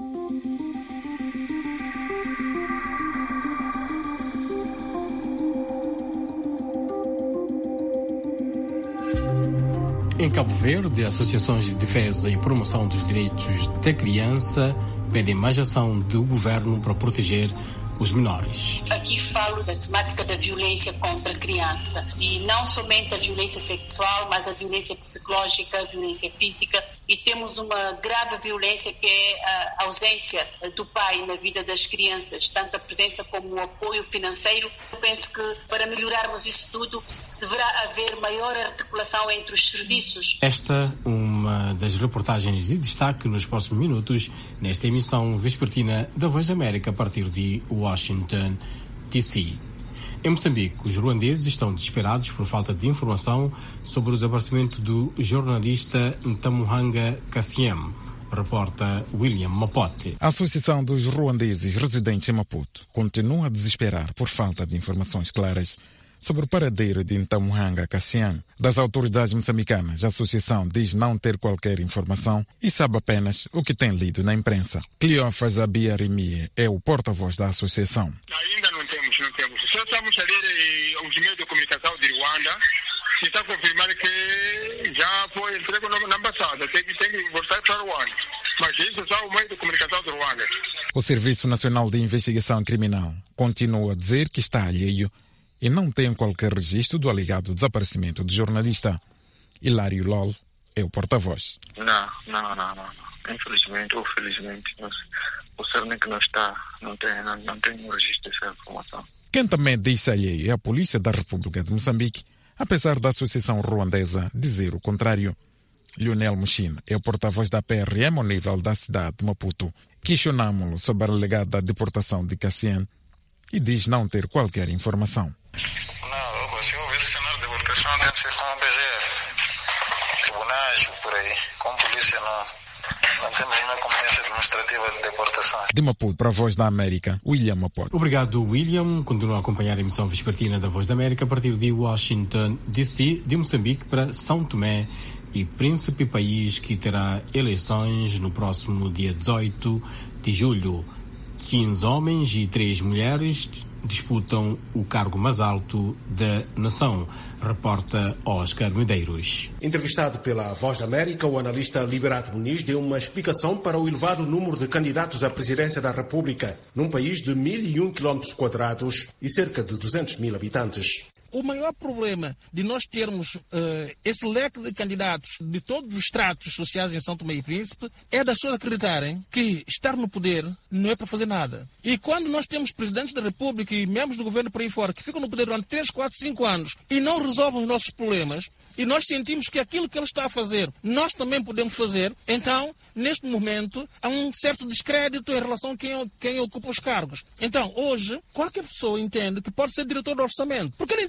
Em Cabo Verde, associações de defesa e promoção dos direitos da criança pedem mais ação do governo para proteger os menores. Aqui falo da temática da violência contra a criança e não somente a violência sexual, mas a violência psicológica, a violência física, e temos uma grave violência que é a ausência do pai na vida das crianças, tanto a presença como o apoio financeiro. Eu penso que para melhorarmos isso tudo deverá haver maior articulação entre os serviços. Esta é uma das reportagens de destaque nos próximos minutos nesta emissão vespertina da Voz da América a partir de Washington, D.C. Em Moçambique, os ruandeses estão desesperados por falta de informação sobre o desaparecimento do jornalista Ntamuhanga Kassiem, reporta William Mapote. A Associação dos Ruandeses residentes em Maputo continua a desesperar por falta de informações claras sobre o paradeiro de Ntamuhanga Kassiem. Das autoridades moçambicanas, a associação diz não ter qualquer informação e sabe apenas o que tem lido na imprensa. Cleófas Abiarimie é o porta-voz da associação. Ainda não temos. Só estamos a ler os meios de comunicação de Ruanda, que está a confirmar que já foi entregue na ambassada, tem que voltar para Ruanda. Mas isso é só o meio de comunicação de Ruanda. O Serviço Nacional de Investigação Criminal continua a dizer que está alheio e não tem qualquer registro do alegado desaparecimento do jornalista. Hilário Lol é o porta-voz. Não. Infelizmente ou felizmente, o CERNIC não tem um registro dessa informação. Quem também diz alheio é a Polícia da República de Moçambique, apesar da Associação Ruandesa dizer o contrário. Lionel Muxina é o porta-voz da PRM ao nível da cidade de Maputo. Questionámo-lo sobre a alegada deportação de Kassiem e diz não ter qualquer informação. Não, se houve esse cenário de deportação tem que ser com a PGR, tribunais, por aí. Com polícia não temos nenhuma competência administrativa de deportação. De Maputo para a Voz da América, William Maputo. Obrigado, William. Continua a acompanhar a emissão vespertina da Voz da América a partir de Washington, D.C., de Moçambique para São Tomé e Príncipe, país que terá eleições no próximo dia 18 de julho. 15 homens e 3 mulheres disputam o cargo mais alto da nação, reporta Oscar Medeiros. Entrevistado pela Voz da América, o analista Liberato Muniz deu uma explicação para o elevado número de candidatos à presidência da República, num país de 1.001 km² e cerca de 200 mil habitantes. O maior problema de nós termos esse leque de candidatos de todos os estratos sociais em São Tomé e Príncipe é das pessoas acreditarem que estar no poder não é para fazer nada. E quando nós temos presidentes da República e membros do governo por aí fora que ficam no poder durante 3, 4, 5 anos e não resolvem os nossos problemas, e nós sentimos que aquilo que ele está a fazer nós também podemos fazer, então, neste momento, há um certo descrédito em relação a quem ocupa os cargos. Então, hoje, qualquer pessoa entende que pode ser diretor do orçamento. Porque ele entende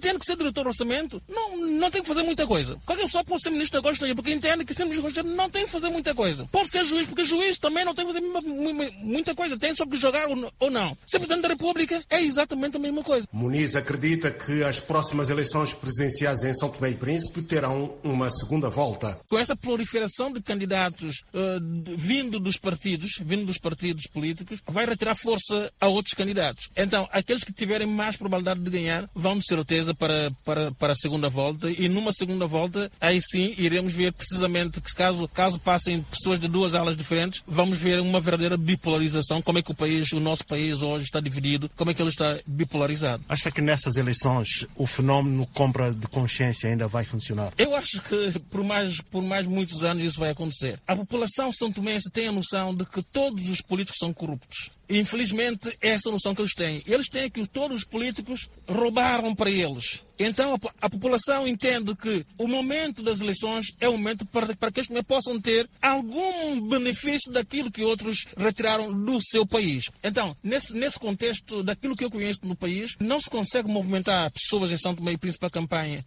entende que ser diretor do orçamento não tem que fazer muita coisa. Qualquer pessoa pode ser ministro da Gosto, porque entende que ser ministro da Gosto não tem que fazer muita coisa. Pode ser juiz, porque juiz também não tem que fazer muita coisa. Tem só que jogar ou não. Ser presidente da República é exatamente a mesma coisa. Muniz acredita que as próximas eleições presidenciais em São Tomé e Príncipe terão uma segunda volta. Com essa proliferação de candidatos vindo dos partidos políticos, vai retirar força a outros candidatos. Então, aqueles que tiverem mais probabilidade de ganhar vão de certeza para a segunda volta, e numa segunda volta, aí sim, iremos ver precisamente que caso passem pessoas de duas alas diferentes, vamos ver uma verdadeira bipolarização, como é que o nosso país hoje está dividido, como é que ele está bipolarizado. Acha que nessas eleições o fenómeno compra de consciência ainda vai funcionar? Eu acho que por mais muitos anos isso vai acontecer. A população santomense tem a noção de que todos os políticos são corruptos. Infelizmente, essa noção que eles têm. Eles têm que todos os políticos roubaram para eles. Então, a população entende que o momento das eleições é o momento para que eles também possam ter algum benefício daquilo que outros retiraram do seu país. Então, nesse contexto, daquilo que eu conheço no país, não se consegue movimentar pessoas em São Tomé e Príncipe para a campanha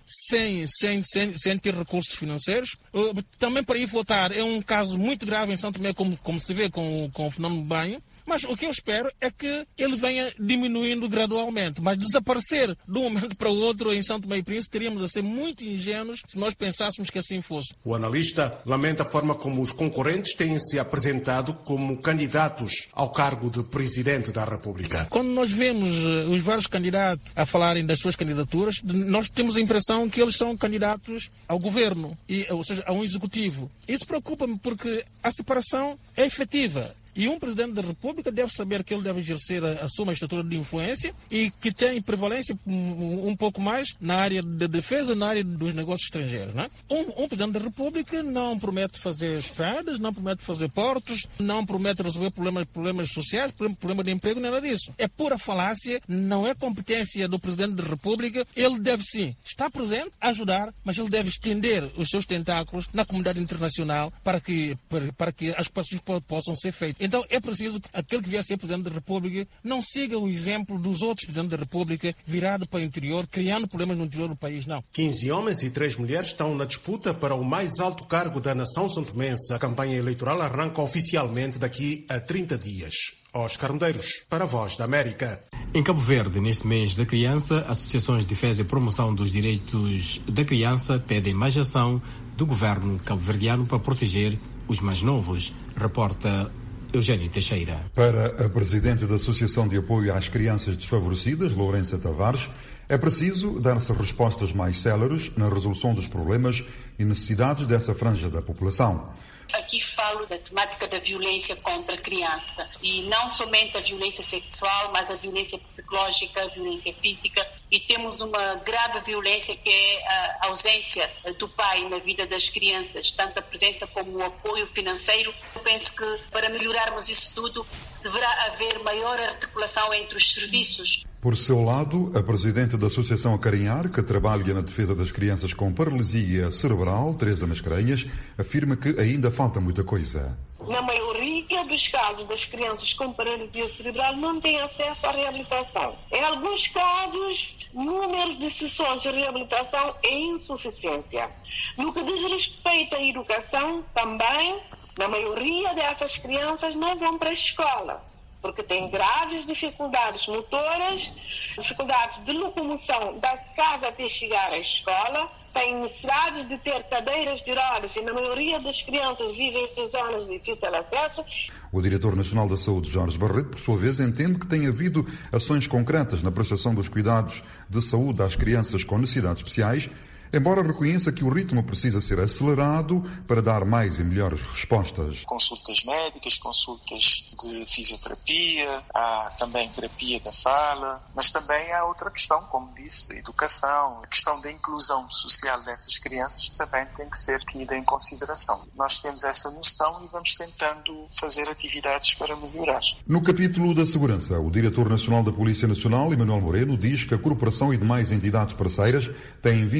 sem ter recursos financeiros. Também para ir votar é um caso muito grave em São Tomé, como se vê com o fenómeno do banho. Mas o que eu espero é que ele venha diminuindo gradualmente. Mas desaparecer de um momento para o outro em São Tomé e Príncipe, teríamos a ser muito ingênuos se nós pensássemos que assim fosse. O analista lamenta a forma como os concorrentes têm se apresentado como candidatos ao cargo de Presidente da República. Quando nós vemos os vários candidatos a falarem das suas candidaturas, nós temos a impressão que eles são candidatos ao governo, ou seja, a um executivo. Isso preocupa-me porque a separação é efetiva. E um Presidente da República deve saber que ele deve exercer a sua magistratura de influência e que tem prevalência um pouco mais na área da defesa, na área dos negócios estrangeiros. Não é? Um Presidente da República não promete fazer estradas, não promete fazer portos, não promete resolver problemas sociais, problema de emprego, nada disso. É pura falácia, não é competência do Presidente da República. Ele deve sim estar presente, ajudar, mas ele deve estender os seus tentáculos na comunidade internacional para que as coisas possam ser feitas. Então é preciso que aquele que vier a ser Presidente da República não siga o exemplo dos outros Presidentes da República virado para o interior, criando problemas no interior do país, não. 15 homens e 3 mulheres estão na disputa para o mais alto cargo da nação santomense. A campanha eleitoral arranca oficialmente daqui a 30 dias. Oscar Medeiros, para a Voz da América. Em Cabo Verde, neste mês da criança, associações de defesa e promoção dos direitos da criança pedem mais ação do governo cabo-verdiano para proteger os mais novos. Reporta Eugênio Teixeira. Para a presidente da Associação de Apoio às Crianças Desfavorecidas, Lourença Tavares, é preciso dar-se respostas mais céleres na resolução dos problemas e necessidades dessa franja da população. Aqui falo da temática da violência contra a criança, e não somente a violência sexual, mas a violência psicológica, a violência física, e temos uma grave violência que é a ausência do pai na vida das crianças, tanto a presença como o apoio financeiro. Eu penso que para melhorarmos isso tudo deverá haver maior articulação entre os serviços. Por seu lado, a presidente da Associação Acarinhar, que trabalha na defesa das crianças com paralisia cerebral, Teresa Mascarenhas, afirma que ainda falta muita coisa. Na maioria dos casos das crianças com paralisia cerebral não têm acesso à reabilitação. Em alguns casos, número de sessões de reabilitação é insuficiência. No que diz respeito à educação, também, na maioria dessas crianças não vão para a escola, porque têm graves dificuldades motoras, dificuldades de locomoção da casa até chegar à escola, têm necessidade de ter cadeiras de rodas e na maioria das crianças vivem em zonas de difícil acesso. O diretor nacional da Saúde, Jorge Barreto, por sua vez, entende que tem havido ações concretas na prestação dos cuidados de saúde às crianças com necessidades especiais, embora reconheça que o ritmo precisa ser acelerado para dar mais e melhores respostas. Consultas médicas, consultas de fisioterapia, há também terapia da fala, mas também há outra questão, como disse, a educação, a questão da inclusão social dessas crianças também tem que ser tida em consideração. Nós temos essa noção e vamos tentando fazer atividades para melhorar. No capítulo da segurança, o diretor nacional da Polícia Nacional, Emanuel Moreno, diz que a corporação e demais entidades parceiras têm vindo a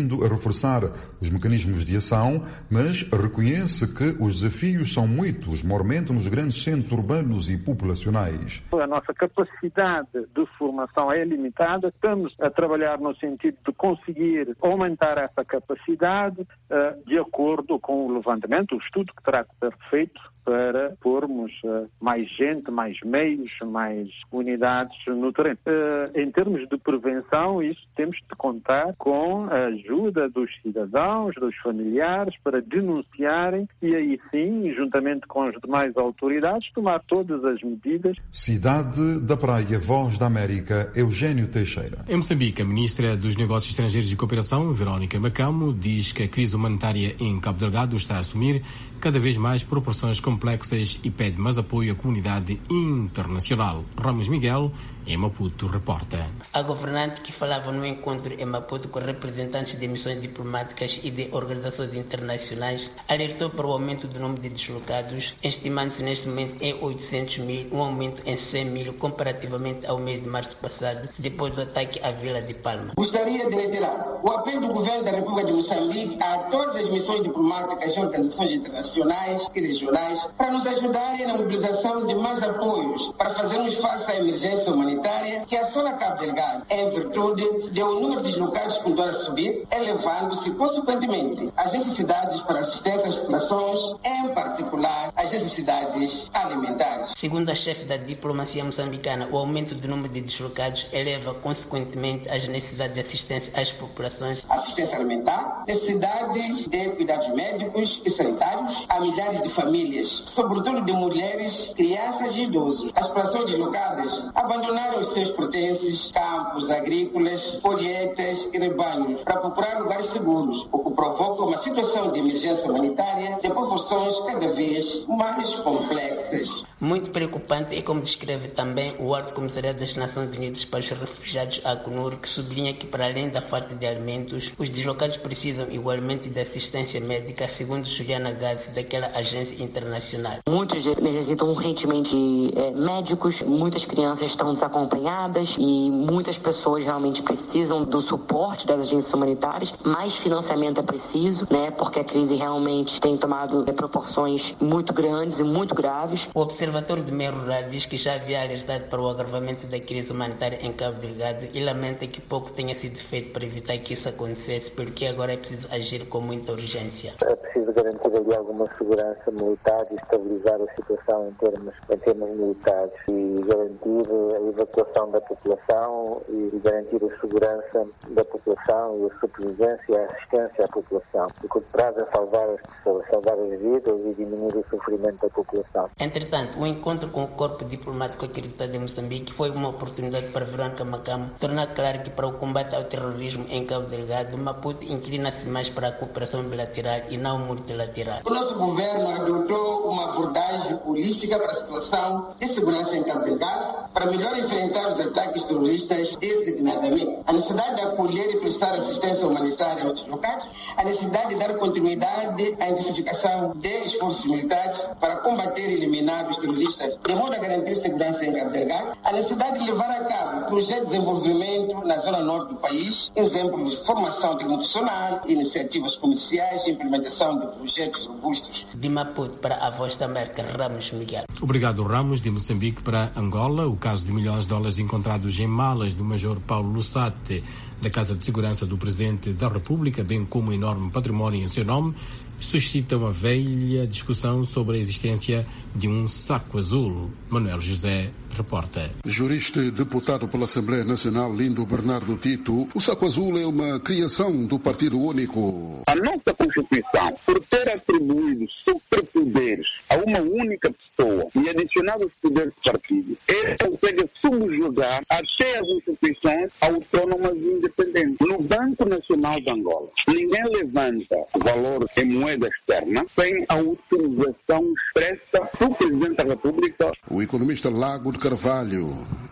reforçar os mecanismos de ação, mas reconhece que os desafios são muitos, mormente nos grandes centros urbanos e populacionais. A nossa capacidade de formação é limitada, estamos a trabalhar no sentido de conseguir aumentar essa capacidade de acordo com o levantamento, o estudo que terá que ser feito para pormos mais gente, mais meios, mais unidades no terreno. Em termos de prevenção, isso temos de contar com a ajuda dos cidadãos, dos familiares, para denunciarem e aí sim, juntamente com as demais autoridades, tomar todas as medidas. Cidade da Praia, Voz da América, Eugênio Teixeira. Em Moçambique, a ministra dos Negócios Estrangeiros e Cooperação, Verónica Macamo, diz que a crise humanitária em Cabo Delgado está a assumir cada vez mais proporções complexas e pede mais apoio à comunidade internacional. Ramos Miguel, em Maputo, reporta. A governante que falava no encontro em Maputo com representantes de missões diplomáticas e de organizações internacionais alertou para o aumento do número de deslocados, estimando-se neste momento em 800 mil, um aumento em 100 mil comparativamente ao mês de março passado, depois do ataque à Vila de Palma. Gostaria de reiterar o apelo do governo da República de Moçambique a todas as missões diplomáticas e organizações internacionais e regionais para nos ajudarem na mobilização de mais apoios para fazermos face à emergência humanitária que assola Cabo Delgado, em virtude de o número de deslocados continuar a subir, elevando-se consequentemente as necessidades para assistência às populações, em particular as necessidades alimentares. Segundo a chefe da diplomacia moçambicana, o aumento do número de deslocados eleva consequentemente as necessidades de assistência às populações. Assistência alimentar, necessidades de cuidados médicos e sanitários a milhares de famílias, sobretudo de mulheres, crianças e idosos. As populações deslocadas abandonaram os seus pertences, campos agrícolas, colheitas e rebanhos para procurar lugares seguros, o que provoca uma situação de emergência humanitária de proporções cada vez mais complexas. Muito preocupante é como descreve também o Alto Comissariado das Nações Unidas para os Refugiados, ACNUR, que sublinha que, para além da falta de alimentos, os deslocados precisam igualmente de assistência médica, segundo Juliana Gazzi, daquela agência internacional. Muitos necessitam urgentemente de médicos, muitas crianças estão desacompanhadas e muitas pessoas realmente precisam do suporte das agências humanitárias. Mais financiamento é preciso, porque a crise realmente tem tomado proporções muito grandes e muito graves. O Observatório do Meio Rural diz que já havia alertado para o agravamento da crise humanitária em Cabo Delgado e lamenta que pouco tenha sido feito para evitar que isso acontecesse, porque agora é preciso agir com muita urgência. É preciso garantir ali alguma segurança militar e estabilizar a situação em termos militares e garantir a evacuação da população e garantir a segurança da população e a supervivência e a assistência à população. O que traz é salvar as pessoas, salvar as vidas e diminuir o sofrimento da população. Entretanto, o encontro com o corpo diplomático acreditado em Moçambique foi uma oportunidade para Verónica Macamo tornar claro que para o combate ao terrorismo em Cabo Delgado, Maputo inclina-se mais para a cooperação bilateral e não multilateral. O nosso governo adotou uma abordagem holística para a situação de segurança em Cabo Delgado, para melhor enfrentar os ataques terroristas designadamente. A necessidade de acolher e prestar assistência humanitária aos deslocados, a necessidade de dar continuidade à intensificação de esforços militares para combater e eliminar os terroristas, de modo a garantir segurança em Cabo Delgado, a necessidade de levar a cabo projetos de desenvolvimento na zona norte do país, exemplos de formação tecnoprofissional, iniciativas comerciais e implementação de projetos robustos. De Maputo para a Voz da América, Ramos Miguel. Obrigado, Ramos. De Moçambique para Angola, o caso de milhões de dólares encontrados em malas do Major Paulo Lussate, da Casa de Segurança do Presidente da República, bem como um enorme património em seu nome, suscita uma velha discussão sobre a existência de um saco azul. Manuel José reporta. Jurista e deputado pela Assembleia Nacional, Lindo Bernardo Tito, o saco azul é uma criação do Partido Único. A nossa Constituição, por ter atribuído superpoderes a uma única pessoa e adicionado os poderes do partido, ele consegue subjugar até as instituições autónomas e independentes. No Banco Nacional de Angola, ninguém levanta valor em moeda externa sem a autorização expressa do Presidente da República. O economista Lago de Carvalho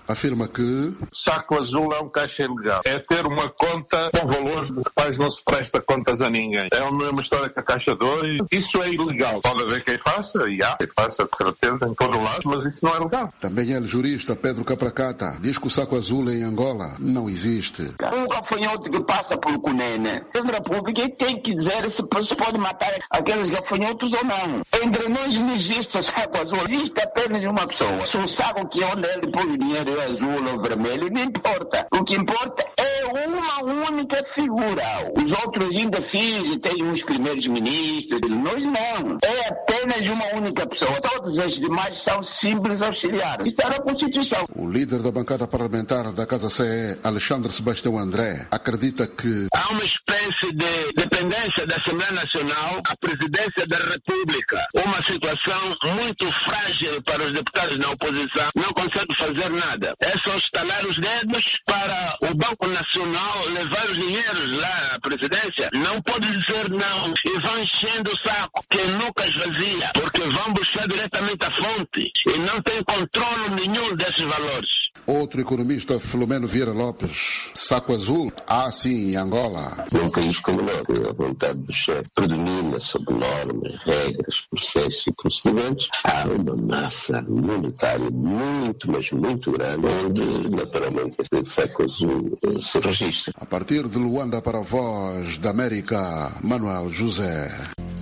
afirma que saco azul é um caixa ilegal. É ter uma conta com valores dos quais não se presta contas a ninguém. É a mesma história que a Caixa 2. Isso é ilegal. Pode haver quem faça, e há quem faça, de certeza, em todo lado, mas isso não é legal. Também ele, jurista Pedro Capracata, diz que o saco azul em Angola não existe. Um gafanhoto que passa por Cunene, a República tem que dizer se pode matar aqueles gafanhotos ou não. Entre nós não existe saco azul, existe apenas uma pessoa. Se o saco que é onde ele põe o dinheiro é azul ou vermelho, não importa. O que importa é uma única figura. Os outros ainda têm uns primeiros ministros, nós não. É apenas uma única pessoa. Todas as demais são simples auxiliares. Está na Constituição. O líder da bancada parlamentar da Casa CE, Alexandre Sebastião André, acredita que há uma espécie de dependência da Assembleia Nacional à presidência da República. Uma situação muito frágil para os deputados na oposição. Não consegue fazer nada. É só estalar os dedos para o Banco Nacional levar os dinheiros lá à presidência. Não pode dizer não e vão enchendo o saco que nunca esvazia, porque vão buscar diretamente a fonte e não tem controle nenhum desses valores. Outro economista, Filomeno Vieira Lopes, saco azul, há sim em Angola. Num país como o nosso, a vontade do chefe predomina sobre normas, regras, processos e procedimentos. Há uma massa monetária muito, mas muito grande, onde naturalmente esse saco azul se registra. A partir de Luanda para a Voz da América, Manuel José.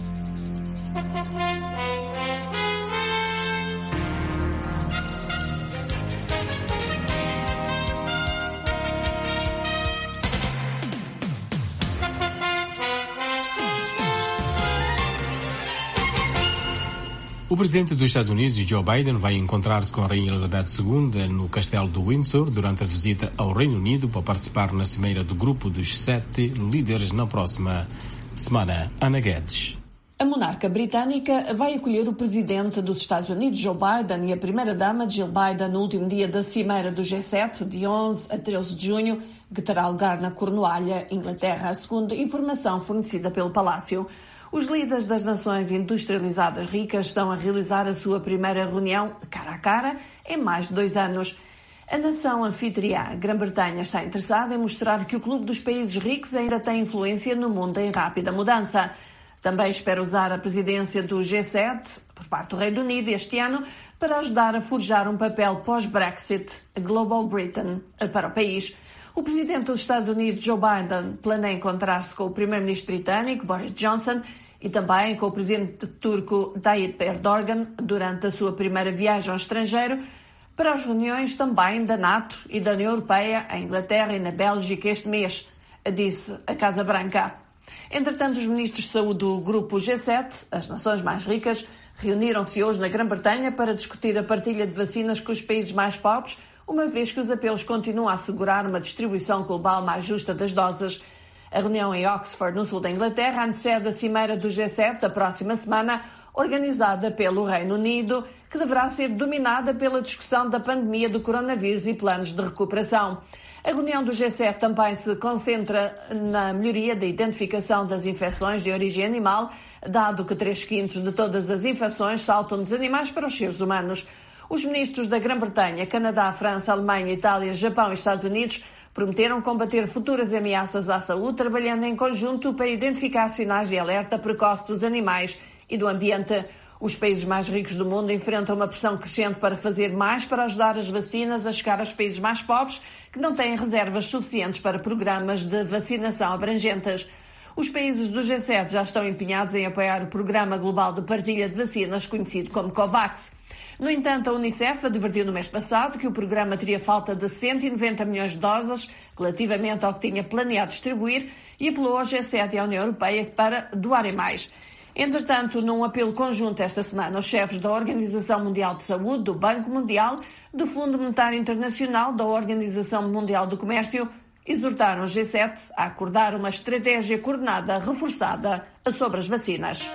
O presidente dos Estados Unidos, Joe Biden, vai encontrar-se com a Rainha Elizabeth II no Castelo de Windsor durante a visita ao Reino Unido para participar na cimeira do grupo dos 7 líderes na próxima semana. Ana Guedes. A monarca britânica vai acolher o presidente dos Estados Unidos, Joe Biden, e a primeira-dama, Jill Biden, no último dia da cimeira do G7, de 11 a 13 de junho, que terá lugar na Cornualha, Inglaterra, segundo informação fornecida pelo Palácio. Os líderes das nações industrializadas ricas estão a realizar a sua primeira reunião cara a cara em mais de 2 anos. A nação anfitriã, a Grã-Bretanha, está interessada em mostrar que o Clube dos Países Ricos ainda tem influência no mundo em rápida mudança. Também espera usar a presidência do G7, por parte do Reino Unido, este ano, para ajudar a forjar um papel pós-Brexit, a Global Britain, para o país. O presidente dos Estados Unidos, Joe Biden, planeia encontrar-se com o primeiro-ministro britânico, Boris Johnson, e também com o presidente turco, Tayyip Erdogan, durante a sua primeira viagem ao estrangeiro, para as reuniões também da NATO e da União Europeia, em Inglaterra e na Bélgica este mês, disse a Casa Branca. Entretanto, os ministros de saúde do grupo G7, as nações mais ricas, reuniram-se hoje na Grã-Bretanha para discutir a partilha de vacinas com os países mais pobres, uma vez que os apelos continuam a assegurar uma distribuição global mais justa das doses. A reunião em Oxford, no sul da Inglaterra, antecede a cimeira do G7 da próxima semana, organizada pelo Reino Unido, que deverá ser dominada pela discussão da pandemia do coronavírus e planos de recuperação. A reunião do G7 também se concentra na melhoria da identificação das infecções de origem animal, dado que 3/5 de todas as infecções saltam dos animais para os seres humanos. Os ministros da Grã-Bretanha, Canadá, França, Alemanha, Itália, Japão e Estados Unidos prometeram combater futuras ameaças à saúde, trabalhando em conjunto para identificar sinais de alerta precoce dos animais e do ambiente. Os países mais ricos do mundo enfrentam uma pressão crescente para fazer mais para ajudar as vacinas a chegar aos países mais pobres, que não têm reservas suficientes para programas de vacinação abrangentes. Os países do G7 já estão empenhados em apoiar o Programa Global de Partilha de Vacinas, conhecido como COVAX. No entanto, a Unicef advertiu no mês passado que o programa teria falta de 190 milhões de doses relativamente ao que tinha planeado distribuir e apelou ao G7 e à União Europeia para doarem mais. Entretanto, num apelo conjunto esta semana, os chefes da Organização Mundial de Saúde, do Banco Mundial, do Fundo Monetário Internacional, da Organização Mundial do Comércio, exortaram o G7 a acordar uma estratégia coordenada reforçada sobre as vacinas.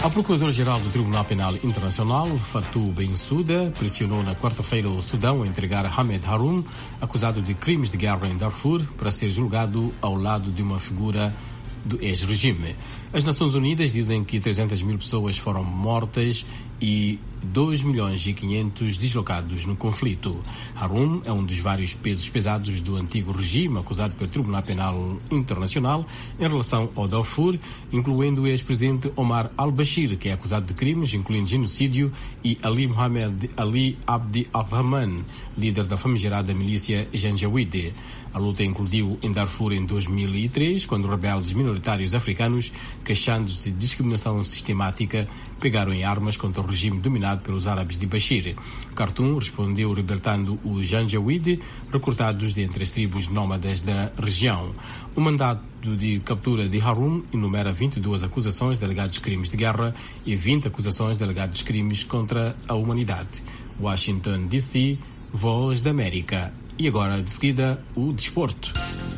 A Procuradora-Geral do Tribunal Penal Internacional, Fatou Bensouda, pressionou na quarta-feira o Sudão a entregar Ahmed Haroun, acusado de crimes de guerra em Darfur, para ser julgado ao lado de uma figura do ex-regime. As Nações Unidas dizem que 300 mil pessoas foram mortas e 2 milhões e 500 deslocados no conflito. Haroun é um dos vários pesos pesados do antigo regime acusado pelo Tribunal Penal Internacional em relação ao Darfur, incluindo o ex-presidente Omar al-Bashir, que é acusado de crimes, incluindo genocídio, e Ali Mohamed Ali Abdi al-Rahman, líder da famigerada milícia Janjaweed. A luta incluiu em Darfur em 2003, quando rebeldes minoritários africanos, queixando-se de discriminação sistemática, pegaram em armas contra o regime dominado pelos árabes de Bashir. Khartoum respondeu libertando os Janjaweed, recrutados dentre as tribos nómadas da região. O mandato de captura de Haroun enumera 22 acusações de alegados crimes de guerra e 20 acusações de alegados crimes contra a humanidade. Washington, D.C., Voz da América. E agora, de seguida, o desporto.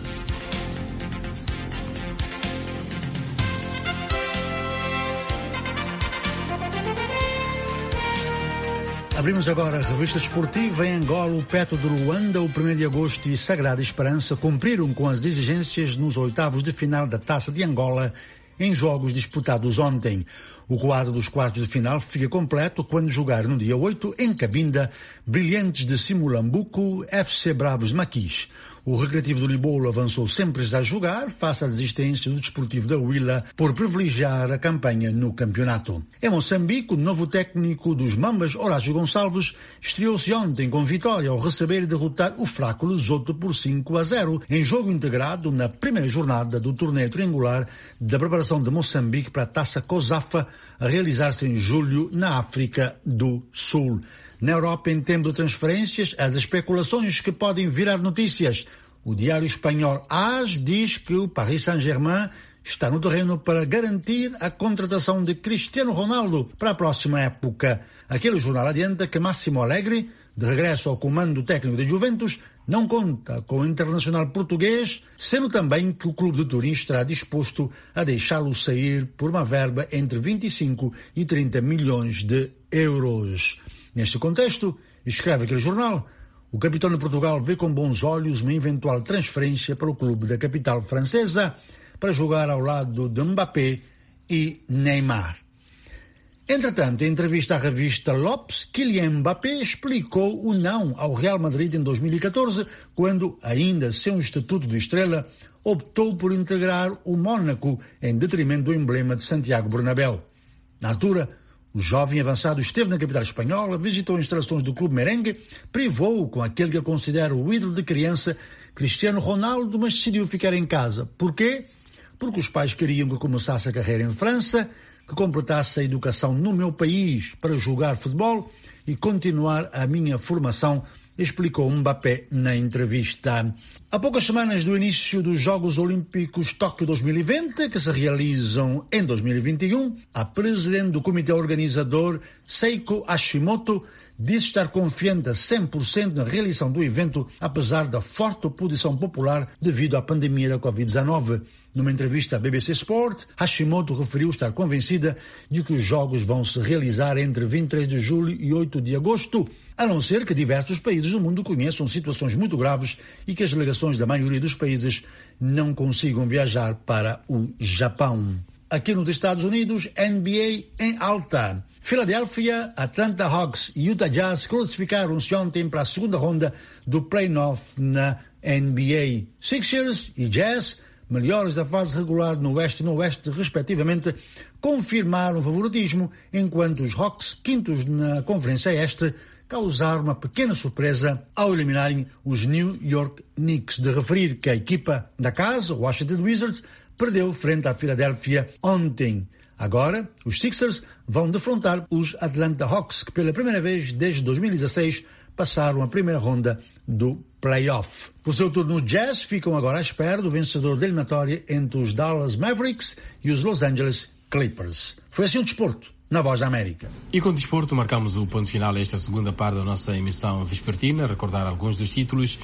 Abrimos agora a revista desportiva. Em Angola, o Petro de Luanda, o 1º de agosto e Sagrada Esperança cumpriram com as exigências nos oitavos de final da Taça de Angola em jogos disputados ontem. O quadro dos quartos de final fica completo quando jogar no dia 8 em Cabinda, Brilhantes de Simulambuco, FC Bravos de Maquis. O Recreativo do Libolo avançou sem precisar jogar face à desistência do Desportivo da Huila por privilegiar a campanha no campeonato. Em Moçambique, o novo técnico dos Mambas, Horácio Gonçalves, estreou-se ontem com vitória ao receber e derrotar o fraco Lesoto por 5-0, em jogo integrado na primeira jornada do torneio triangular da preparação de Moçambique para a Taça COSAFA, a realizar-se em julho na África do Sul. Na Europa, em tempo de transferências, as especulações que podem virar notícias. O diário espanhol AS diz que o Paris Saint-Germain está no terreno para garantir a contratação de Cristiano Ronaldo para a próxima época. Aquele jornal adianta que Máximo Allegri, de regresso ao comando técnico de Juventus, não conta com o internacional português, sendo também que o clube de Turim estará disposto a deixá-lo sair por uma verba entre 25 e 30 milhões de euros. Neste contexto, escreve aquele jornal, o capitão de Portugal vê com bons olhos uma eventual transferência para o clube da capital francesa para jogar ao lado de Mbappé e Neymar. Entretanto, em entrevista à revista Lopes, Kylian Mbappé explicou o não ao Real Madrid em 2014, quando, ainda sem um estatuto de estrela, optou por integrar o Mónaco em detrimento do emblema de Santiago Bernabéu. Na altura, o jovem avançado esteve na capital espanhola, visitou instalações do clube merengue, privou com aquele que ele considera o ídolo de criança, Cristiano Ronaldo, mas decidiu ficar em casa. Porquê? Porque os pais queriam que começasse a carreira em França, que completasse a educação no meu país para jogar futebol e continuar a minha formação, explicou Mbappé na entrevista. Há poucas semanas do início dos Jogos Olímpicos Tóquio 2020, que se realizam em 2021, a presidente do comitê organizador, Seiko Hashimoto, disse estar confiante a 100% na realização do evento, apesar da forte oposição popular devido à pandemia da Covid-19. Numa entrevista à BBC Sport, Hashimoto referiu estar convencida de que os Jogos vão se realizar entre 23 de julho e 8 de agosto, a não ser que diversos países do mundo conheçam situações muito graves e que as delegações da maioria dos países não consigam viajar para o Japão. Aqui nos Estados Unidos, NBA em alta. Philadelphia, Atlanta Hawks e Utah Jazz classificaram-se ontem para a segunda ronda do play-off na NBA. Sixers e Jazz, melhores da fase regular no Oeste e no Oeste, respectivamente, confirmaram o favoritismo, enquanto os Hawks, quintos na Conferência Este, causaram uma pequena surpresa ao eliminarem os New York Knicks. De referir que a equipa da casa, Washington Wizards, perdeu frente à Filadélfia ontem. Agora, os Sixers vão defrontar os Atlanta Hawks, que pela primeira vez desde 2016 passaram a primeira ronda do play-off. Por seu turno, os Jazz ficam agora à espera do vencedor da eliminatória entre os Dallas Mavericks e os Los Angeles Clippers. Foi assim o desporto, na Voz da América. E com o desporto marcamos o ponto final a esta segunda parte da nossa emissão vespertina. Recordar alguns dos títulos.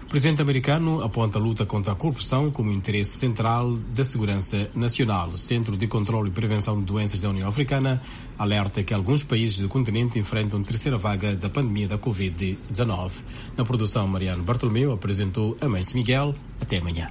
O presidente americano aponta a luta contra a corrupção como interesse central da segurança nacional. O Centro de Controlo e Prevenção de Doenças da União Africana alerta que alguns países do continente enfrentam a terceira vaga da pandemia da Covid-19. Na produção, Mariano Bartolomeu apresentou Amâncio Miguel. Até amanhã.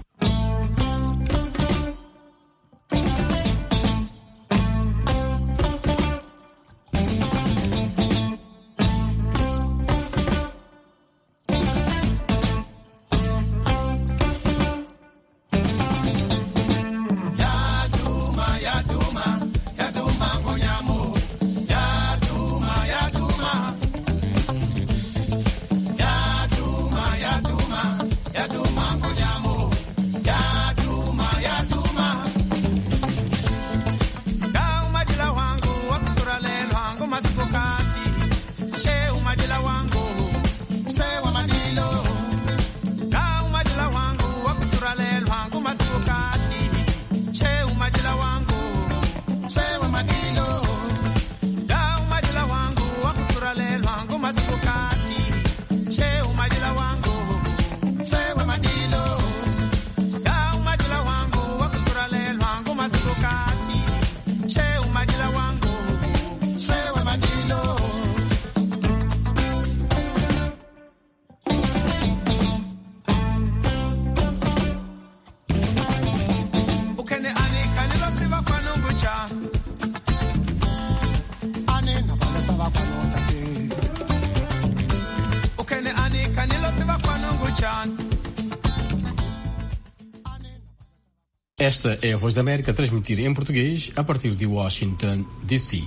Esta é a Voz da América, transmitida em português a partir de Washington, D.C.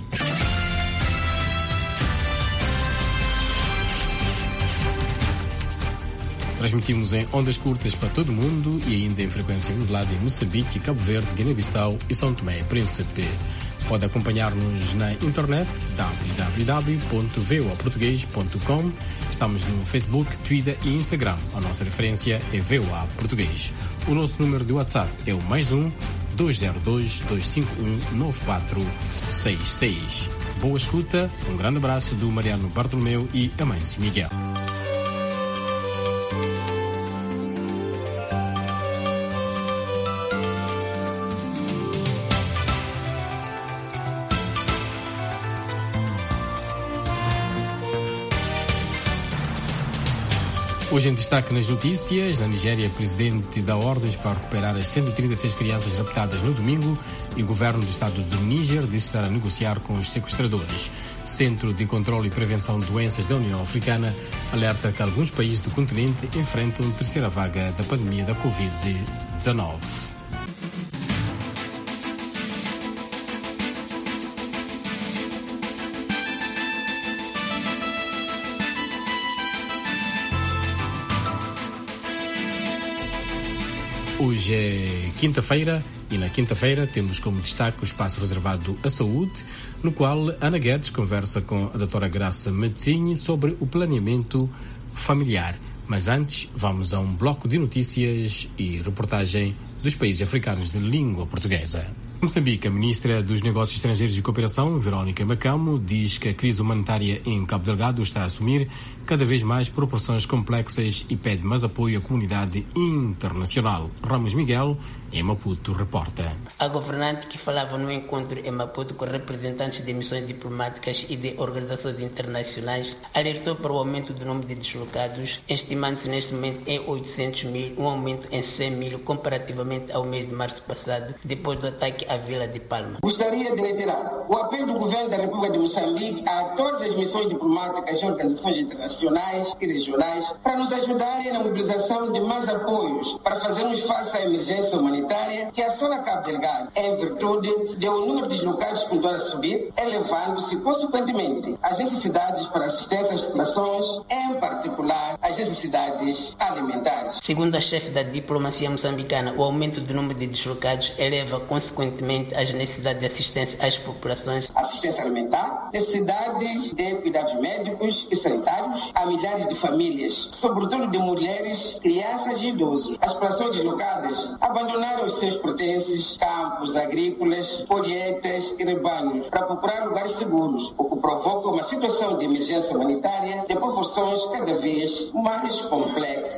Transmitimos em ondas curtas para todo o mundo e ainda em frequência modulada em Moçambique, Cabo Verde, Guiné-Bissau e São Tomé e Príncipe. Pode acompanhar-nos na internet www.voaportugues.com. Estamos no Facebook, Twitter e Instagram. A nossa referência é VOA Português. O nosso número de WhatsApp é o +1 202 251 9466. Boa escuta, um grande abraço do Mariano Bartolomeu e Amâncio Miguel. Hoje em destaque nas notícias, na Nigéria, presidente dá ordens para recuperar as 136 crianças raptadas no domingo e o governo do estado do Níger disse estar a negociar com os sequestradores. Centro de Controlo e Prevenção de Doenças da União Africana alerta que alguns países do continente enfrentam a terceira vaga da pandemia da Covid-19. Hoje é quinta-feira e na quinta-feira temos como destaque o espaço reservado à saúde, no qual Ana Guedes conversa com a doutora Graça Medicini sobre o planeamento familiar. Mas antes, vamos a um bloco de notícias e reportagem dos países africanos de língua portuguesa. Moçambique, a ministra dos Negócios Estrangeiros e Cooperação, Verónica Macamo, diz que a crise humanitária em Cabo Delgado está a assumir cada vez mais proporções complexas e pede mais apoio à comunidade internacional. Ramos Miguel, em Maputo, reporta. A governante que falava no encontro em Maputo com representantes de missões diplomáticas e de organizações internacionais alertou para o aumento do número de deslocados, estimando-se neste momento em 800 mil, um aumento em 100 mil comparativamente ao mês de março passado, depois do ataque à Vila de Palma. Gostaria de reiterar o apelo do governo da República de Moçambique a todas as missões diplomáticas e organizações internacionais e regionais para nos ajudarem na mobilização de mais apoios para fazermos face à emergência humanitária que assola Cabo Delgado, em virtude de o número de deslocados continuar a subir, elevando-se consequentemente as necessidades para assistência às populações, em particular as necessidades alimentares. Segundo a chefe da diplomacia moçambicana, o aumento do número de deslocados eleva consequentemente as necessidades de assistência às populações. Assistência alimentar, necessidades de cuidados médicos e sanitários a milhares de famílias, sobretudo de mulheres, crianças e idosos. As populações deslocadas abandonaram os seus pertences, campos agrícolas, colheitas e rebanhos para procurar lugares seguros, o que provoca uma situação de emergência humanitária de proporções cada vez mais complexas.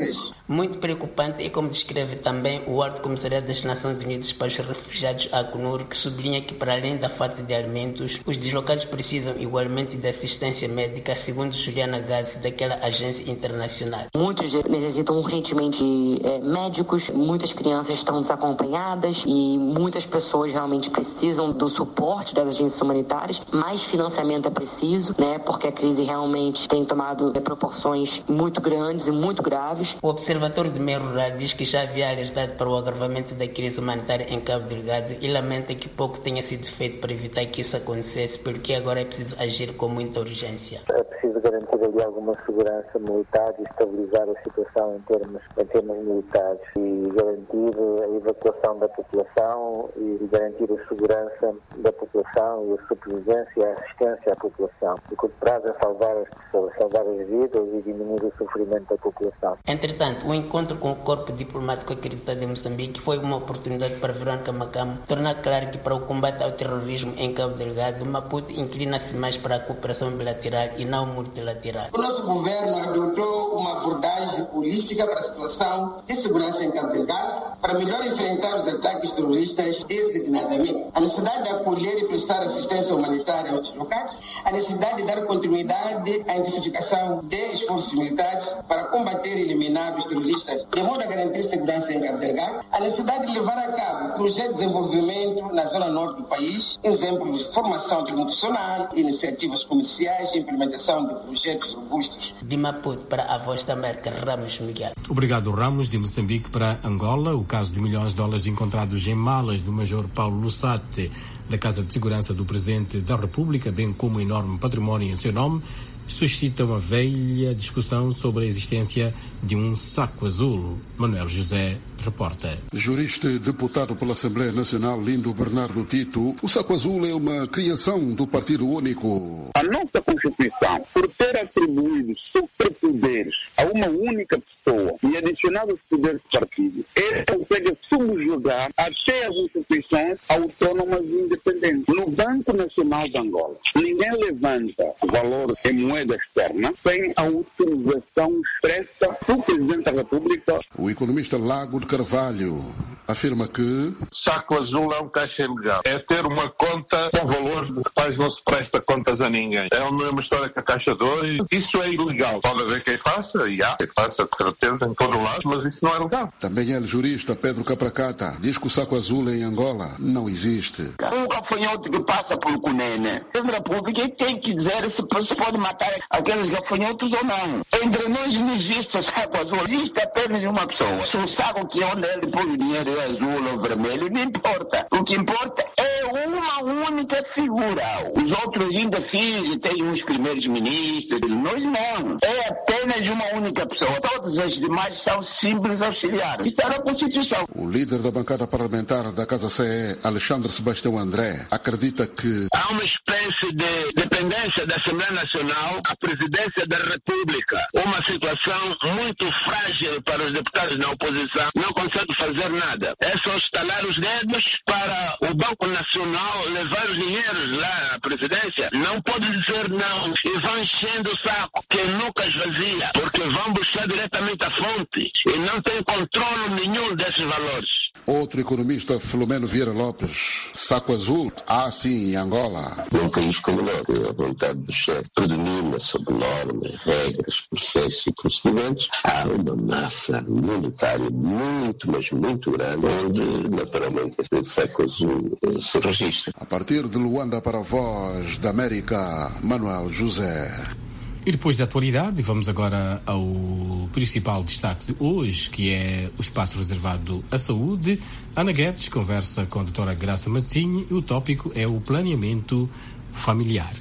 Muito preocupante é como descreve também o Alto Comissariado das Nações Unidas para os Refugiados, ACNUR, que sublinha que, para além da falta de alimentos, os deslocados precisam igualmente de assistência médica, segundo Juliana Gassi, daquela agência internacional. Muitos necessitam urgentemente de médicos, muitas crianças estão desacompanhadas e muitas pessoas realmente precisam do suporte das agências humanitárias. Mais financiamento é preciso, porque a crise realmente tem tomado proporções muito grandes e muito graves. O Observatório de Meio Rural diz que já havia alertado para o agravamento da crise humanitária em Cabo Delgado e lamenta que pouco tenha sido feito para evitar que isso acontecesse, porque agora é preciso agir com muita urgência. É preciso garantir ali alguma segurança militar e estabilizar a situação em termos militares e garantir a evacuação da população e garantir a segurança da população e a supervivência e a assistência à população. O que traz é salvar as pessoas, salvar as vidas e diminuir o sofrimento da população. Entretanto, o encontro com o corpo diplomático acreditado em Moçambique foi uma oportunidade para Verônica Macamo tornar claro que, para o combate ao terrorismo em Cabo Delgado, Maputo inclina-se mais para a cooperação bilateral e não multilateral. O nosso governo adotou uma abordagem holística para a situação de segurança em Cabo Delgado, para melhor enfrentar os ataques terroristas designadamente. A necessidade de acolher e prestar assistência humanitária aos deslocados, a necessidade de dar continuidade à intensificação de esforços militares para combater e eliminar os terroristas, de modo a garantir segurança em Cabo Delgado, a necessidade de levar a cabo projetos de desenvolvimento na zona norte do país, exemplos de formação tecnoprofissional, iniciativas comerciais e implementação de projetos robustos. De Maputo para a Voz da América, Ramos Miguel. Obrigado, Ramos. De Moçambique para Angola, o caso de milhões de dólares encontrados em malas do Major Paulo Lussate, da Casa de Segurança do Presidente da República, bem como um enorme património em seu nome, suscita uma velha discussão sobre a existência de um saco azul. Manuel José reporta. Jurista e deputado pela Assembleia Nacional, Lindo Bernardo Tito, o saco azul é uma criação do Partido Único. A nossa Constituição, por ter atribuído superpoderes a uma única pessoa e adicionado os poderes do partido, ele consegue subjugar até as instituições autónomas e independentes. No Banco Nacional de Angola, ninguém levanta valor em moeda externa sem a autorização expressa do Presidente da República. O economista Lago de Carvalho afirma que saco azul é um caixa ilegal. É ter uma conta com valores dos quais não se presta contas a ninguém. É a mesma história que a Caixa 2. Isso é ilegal. Pode haver quem faça, e há quem faça de certeza em todo lado, mas isso não é legal. Também ele, jurista Pedro Capracata, diz que o saco azul em Angola não existe. Um gafanhoto que passa por Cunene, a República tem que dizer se pode matar aqueles gafanhotos ou não. Entre nós não existe o saco azul, existe apenas uma pessoa. Se o saco que é onde ele põe o dinheiro é azul ou vermelho, não importa. O que importa é uma única figura. Os outros ainda fingem, tem uns primeiros ministros, nós não. É apenas uma única pessoa. Todos os demais são simples auxiliares. Está na Constituição. O líder da bancada parlamentar da Casa CE, Alexandre Sebastião André, acredita que há uma espécie de dependência da Assembleia Nacional à presidência da República. Uma situação muito frágil para os deputados na oposição. Não consegue fazer nada. É só estalar os dedos para o Banco Nacional levar os dinheiros lá à presidência. Não pode dizer não e vão enchendo o saco que nunca esvazia, porque vão buscar diretamente a fonte e não tem controle nenhum desses valores. Outro economista, Filomeno Vieira Lopes, saco azul há sim em Angola. Num país como nós, a vontade do chefe predomina sobre normas, regras, processos e procedimentos, há uma massa monetária muito, mas muito grande, onde naturalmente esse saco azul se registra. A partir de Luanda para a Voz da América, Manuel José. E depois da atualidade, vamos agora ao principal destaque de hoje, que é o espaço reservado à saúde. Ana Guedes conversa com a doutora Graça Matzinha e o tópico é o planeamento familiar.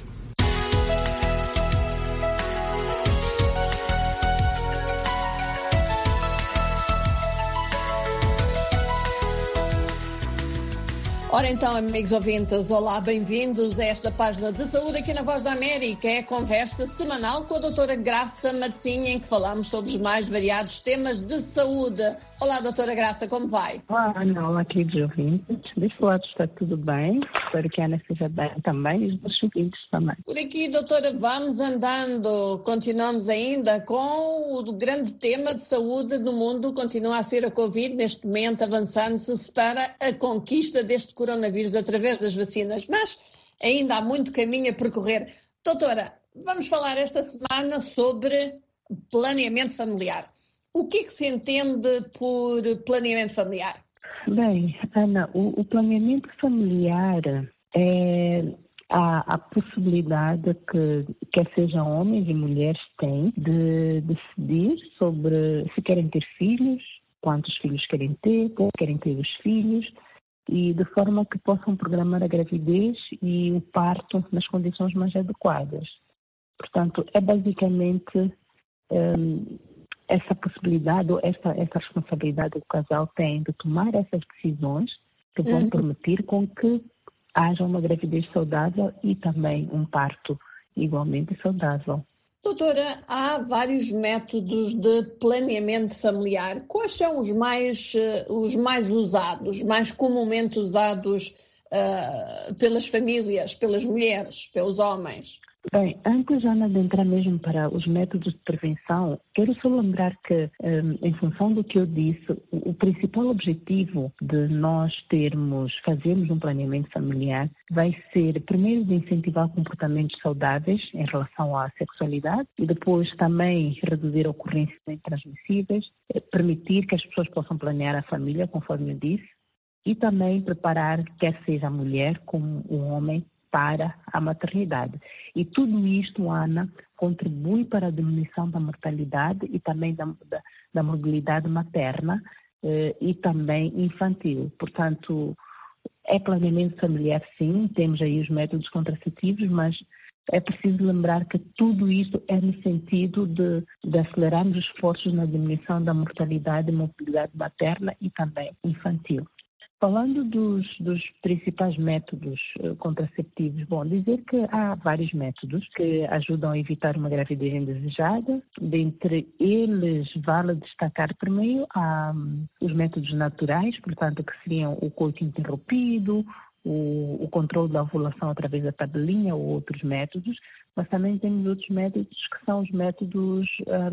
Ora então, amigos ouvintes, olá, bem-vindos a esta página de saúde aqui na Voz da América. É a conversa semanal com a doutora Graça Matzinha, em que falamos sobre os mais variados temas de saúde. Olá, doutora Graça, como vai? Olá, queridos ouvintes. Deste lado está tudo bem. Espero que a Ana esteja bem também e os nossos ouvintes também. Por aqui, doutora, vamos andando. Continuamos ainda com o grande tema de saúde do mundo. Continua a ser a Covid, neste momento avançando-se para a conquista deste coronavírus através das vacinas. Mas ainda há muito caminho a percorrer. Doutora, vamos falar esta semana sobre planeamento familiar. O que é que se entende por planeamento familiar? Bem, Ana, o planeamento familiar é a possibilidade que quer sejam homens e mulheres têm de decidir sobre se querem ter filhos, quantos filhos querem ter, como querem ter os filhos, e de forma que possam programar a gravidez e o parto nas condições mais adequadas. Portanto, é basicamente essa possibilidade ou essa responsabilidade que o casal tem de tomar essas decisões que vão permitir com que haja uma gravidez saudável e também um parto igualmente saudável. Doutora, há vários métodos de planeamento familiar. Quais são os mais usados, mais comumente usados pelas famílias, pelas mulheres, pelos homens? Bem, antes, Ana, de entrar mesmo para os métodos de prevenção, quero só lembrar que, em função do que eu disse, o principal objetivo de nós fazermos um planeamento familiar vai ser, primeiro, de incentivar comportamentos saudáveis em relação à sexualidade e depois também reduzir ocorrências intransmissíveis, permitir que as pessoas possam planear a família, conforme eu disse, e também preparar, quer seja a mulher como o homem, para a maternidade. E tudo isto, Ana, contribui para a diminuição da mortalidade e também da mobilidade materna e também infantil. Portanto, é planeamento familiar, sim, temos aí os métodos contraceptivos, mas é preciso lembrar que tudo isto é no sentido de acelerarmos os esforços na diminuição da mortalidade e mobilidade materna e também infantil. Falando dos principais métodos contraceptivos, bom, dizer que há vários métodos que ajudam a evitar uma gravidez indesejada. Dentre eles, vale destacar primeiro os métodos naturais, portanto, que seriam o coito interrompido, o controle da ovulação através da tabelinha ou outros métodos, mas também temos outros métodos que são os métodos,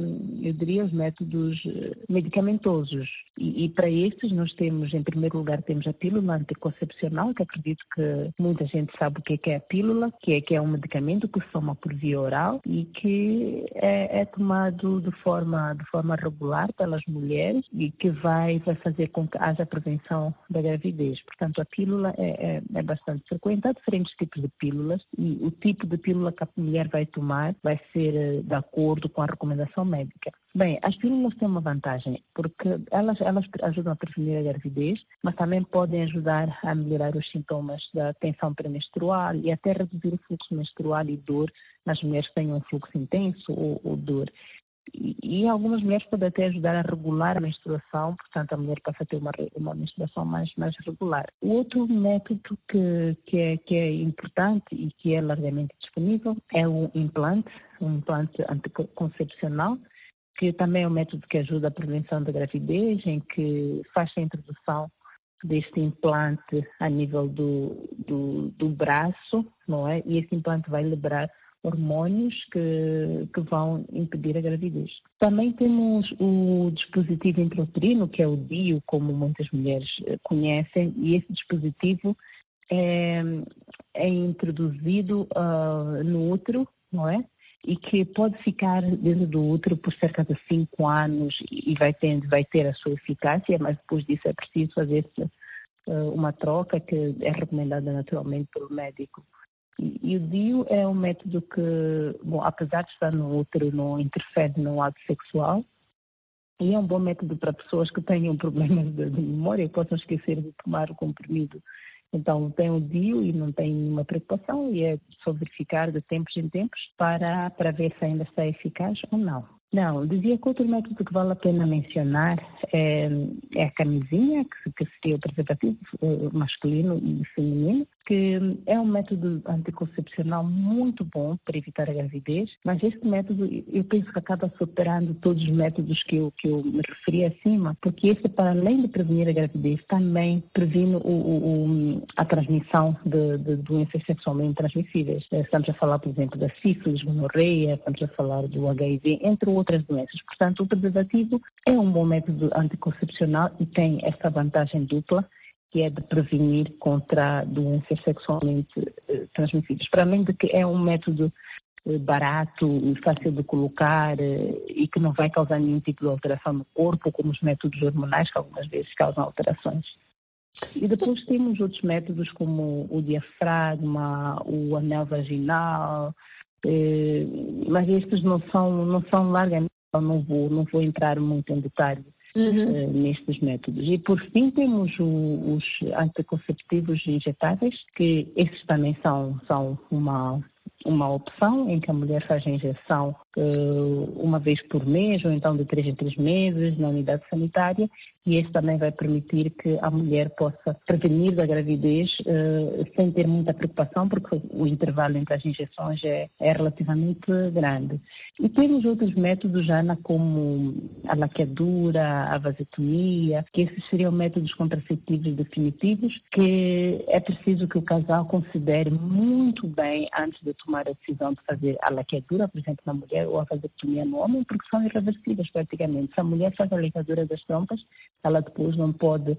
eu diria, os métodos medicamentosos. E para estes nós temos, em primeiro lugar, temos a pílula anticoncepcional, que acredito que muita gente sabe o que é a pílula, que é um medicamento que se toma por via oral e que é tomado de forma regular pelas mulheres e que vai fazer com que haja prevenção da gravidez. Portanto, a pílula é bastante frequente. Há diferentes tipos de pílulas e o tipo de pílula que a mulher vai tomar vai ser de acordo com a recomendação médica. Bem, as pílulas têm uma vantagem, porque elas ajudam a prevenir a gravidez, mas também podem ajudar a melhorar os sintomas da tensão pré-menstrual e até reduzir o fluxo menstrual e dor nas mulheres que têm um fluxo intenso ou dor. E algumas mulheres podem até ajudar a regular a menstruação, portanto a mulher passa a ter uma menstruação mais regular. O outro método que é importante e que é largamente disponível é um implante anticoncepcional, que também é um método que ajuda a prevenção da gravidez, em que faz a introdução deste implante a nível do braço, não é? E esse implante vai liberar hormônios que vão impedir a gravidez. Também temos o dispositivo intrauterino, que é o DIU, como muitas mulheres conhecem, e esse dispositivo é introduzido no útero, não é? E que pode ficar dentro do útero por cerca de 5 anos e vai ter a sua eficácia, mas depois disso é preciso fazer uma troca que é recomendada naturalmente pelo médico. E o DIU é um método que, bom, apesar de estar no útero, não interfere no ato sexual e é um bom método para pessoas que tenham problemas de memória e possam esquecer de tomar o comprimido. Então, tem o DIU e não tem nenhuma preocupação e é só verificar de tempos em tempos para ver se ainda está eficaz ou não. Não, dizia que outro método que vale a pena mencionar é a camisinha, que seria o preservativo masculino e feminino, que é um método anticoncepcional muito bom para evitar a gravidez, mas este método eu penso que acaba superando todos os métodos que eu me referi acima, porque este, para além de prevenir a gravidez, também previne a transmissão de doenças sexualmente transmissíveis. Estamos a falar, por exemplo, da sífilis, gonorreia, estamos a falar do HIV, entre outras doenças. Portanto, o preservativo é um bom método anticoncepcional e tem esta vantagem dupla, que é de prevenir contra doenças sexualmente transmissíveis. Para além de que é um método barato e fácil de colocar e que não vai causar nenhum tipo de alteração no corpo, como os métodos hormonais, que algumas vezes causam alterações. E depois temos outros métodos como o diafragma, o anel vaginal, mas estes não são largamente, não vou entrar muito em detalhe nestes métodos. E por fim temos os anticonceptivos injetáveis, que esses também são uma opção em que a mulher faz a injeção uma vez por mês ou então de 3 em 3 meses na unidade sanitária, e esse também vai permitir que a mulher possa prevenir da gravidez sem ter muita preocupação, porque o intervalo entre as injeções é relativamente grande. E temos outros métodos, Ana, como a laqueadura, a vasectomia, que esses seriam métodos contraceptivos definitivos que é preciso que o casal considere muito bem antes de tomar a decisão de fazer a laqueadura, por exemplo, na mulher, ou a vasectomia no homem, porque são irreversíveis praticamente. Se a mulher faz a laqueadura das trompas, ela depois não pode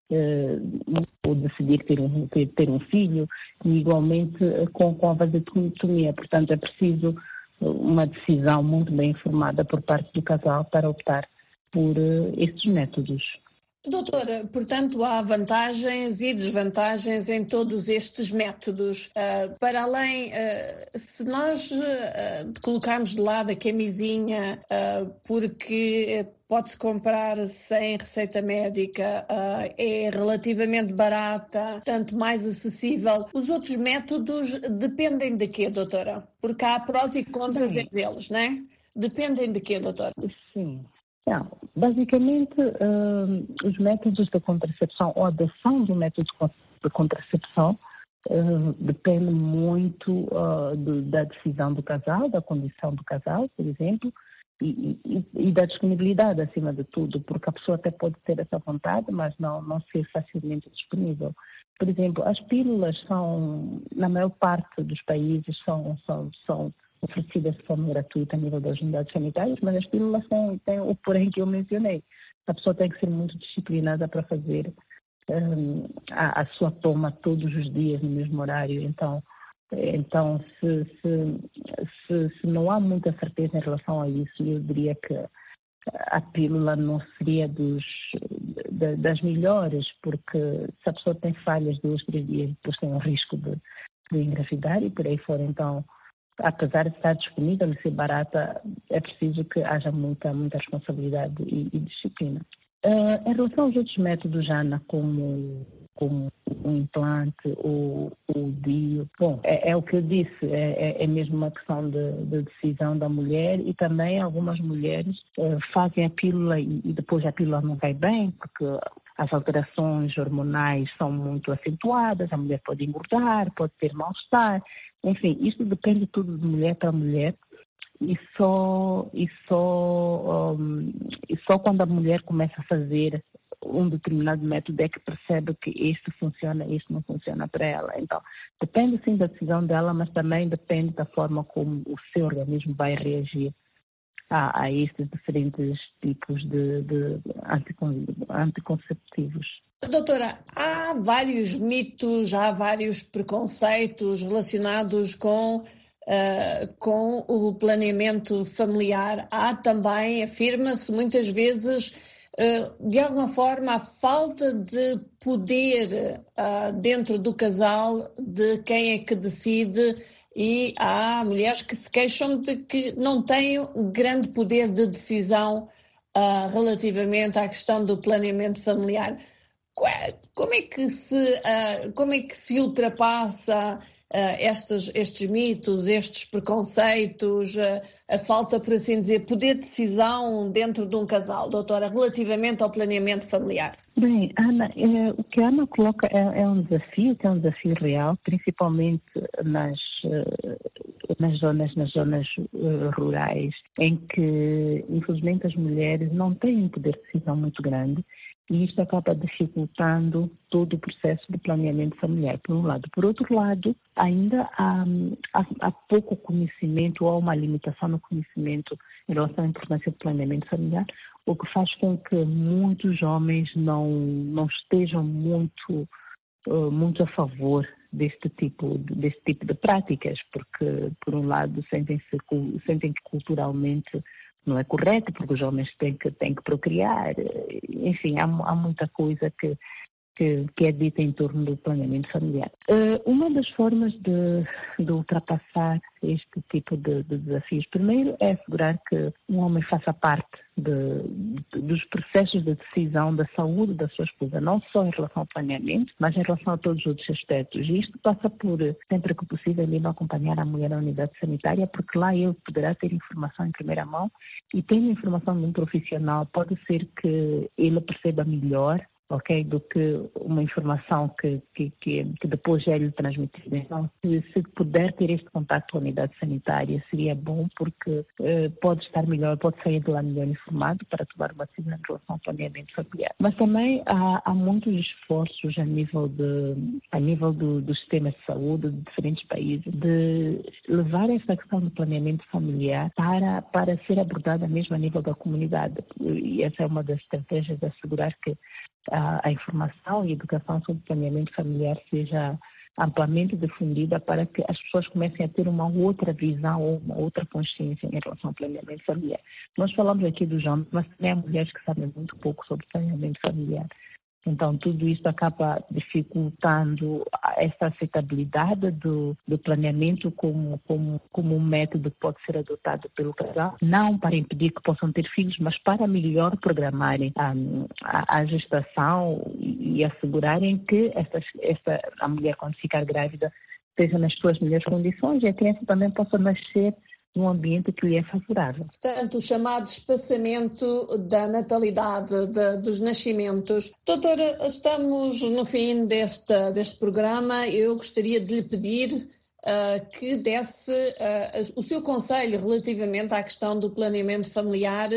decidir ter um filho, e igualmente com a vasectomia. Portanto, é preciso uma decisão muito bem informada por parte do casal para optar por estes métodos. Doutora, portanto, há vantagens e desvantagens em todos estes métodos. Para além, se nós colocarmos de lado a camisinha, porque pode-se comprar sem receita médica, é relativamente barata, portanto mais acessível. Os outros métodos dependem de quê, doutora? Porque há prós e contras entre eles, não é? Dependem de quê, doutora? Sim. Não, basicamente, os métodos de contracepção ou a adoção do método de contracepção depende muito da decisão do casal, da condição do casal, por exemplo, e da disponibilidade, acima de tudo, porque a pessoa até pode ter essa vontade, mas não ser facilmente disponível. Por exemplo, as pílulas são, na maior parte dos países, são oferecidas de forma gratuita a nível das unidades sanitárias, mas as pílulas têm o porém que eu mencionei. A pessoa tem que ser muito disciplinada para fazer a sua toma todos os dias no mesmo horário. Então se não há muita certeza em relação a isso, eu diria que a pílula não seria das melhores, porque se a pessoa tem falhas 2, 3 dias, depois tem o risco de engravidar e por aí fora. Então, apesar de estar disponível e ser barata, é preciso que haja muita responsabilidade e disciplina. Em relação aos outros métodos, Ana, como o implante ou o DIU, bom, é o que eu disse, é mesmo uma questão de decisão da mulher, e também algumas mulheres fazem a pílula e depois a pílula não vai bem, porque as alterações hormonais são muito acentuadas, a mulher pode engordar, pode ter mal-estar. Enfim, isso depende tudo de mulher para mulher, e só quando a mulher começa a fazer um determinado método é que percebe que este funciona, este não funciona para ela. Então, depende sim da decisão dela, mas também depende da forma como o seu organismo vai reagir a estes diferentes tipos de anticonceptivos. Doutora, há vários mitos, há vários preconceitos relacionados com o planeamento familiar. Há também, afirma-se muitas vezes, de alguma forma, a falta de poder dentro do casal de quem é que decide, e há mulheres que se queixam de que não têm grande poder de decisão relativamente à questão do planeamento familiar. Como é que se ultrapassa estes mitos, estes preconceitos, a falta, por assim dizer, poder de decisão dentro de um casal, doutora, relativamente ao planeamento familiar? Bem, Ana, o que a Ana coloca é um desafio, que é um desafio real, principalmente nas zonas rurais, em que, infelizmente, as mulheres não têm um poder de decisão muito grande, e isto acaba dificultando todo o processo de planeamento familiar, por um lado. Por outro lado, ainda há pouco conhecimento ou uma limitação no conhecimento em relação à importância do planeamento familiar, o que faz com que muitos homens não estejam muito a favor deste tipo de práticas, porque, por um lado, sentem que culturalmente não é correto, porque os homens têm que procriar. Enfim, há muita coisa que é dita em torno do planeamento familiar. Uma das formas de ultrapassar este tipo de desafios, primeiro, é assegurar que um homem faça parte dos processos de decisão da saúde da sua esposa, não só em relação ao planeamento, mas em relação a todos os outros aspectos. E isto passa por, sempre que possível, ele acompanhar a mulher à unidade sanitária, porque lá ele poderá ter informação em primeira mão, e tendo informação de um profissional, pode ser que ele perceba melhor, ok, do que uma informação que depois é lhe transmitida. Então, se puder ter este contato com a unidade sanitária, seria bom, porque pode estar melhor, pode sair de lá melhor informado para tomar uma decisão em relação ao planeamento familiar. Mas também há muitos esforços a nível do sistema de saúde de diferentes países de levar esta questão do planeamento familiar para ser abordada mesmo a nível da comunidade. E essa é uma das estratégias de assegurar que a informação e a educação sobre planeamento familiar seja amplamente difundida, para que as pessoas comecem a ter uma outra visão ou uma outra consciência em relação ao planeamento familiar. Nós falamos aqui dos homens, mas também há mulheres que sabem muito pouco sobre planeamento familiar. Então, tudo isso acaba dificultando essa aceitabilidade do planeamento como um método que pode ser adotado pelo casal, não para impedir que possam ter filhos, mas para melhor programarem a gestação e assegurarem que a mulher, quando ficar grávida, esteja nas suas melhores condições e a criança também possa nascer num ambiente que lhe é favorável. Portanto, o chamado espaçamento da natalidade, dos nascimentos. Doutora, estamos no fim deste programa. Eu gostaria de lhe pedir que desse o seu conselho relativamente à questão do planeamento familiar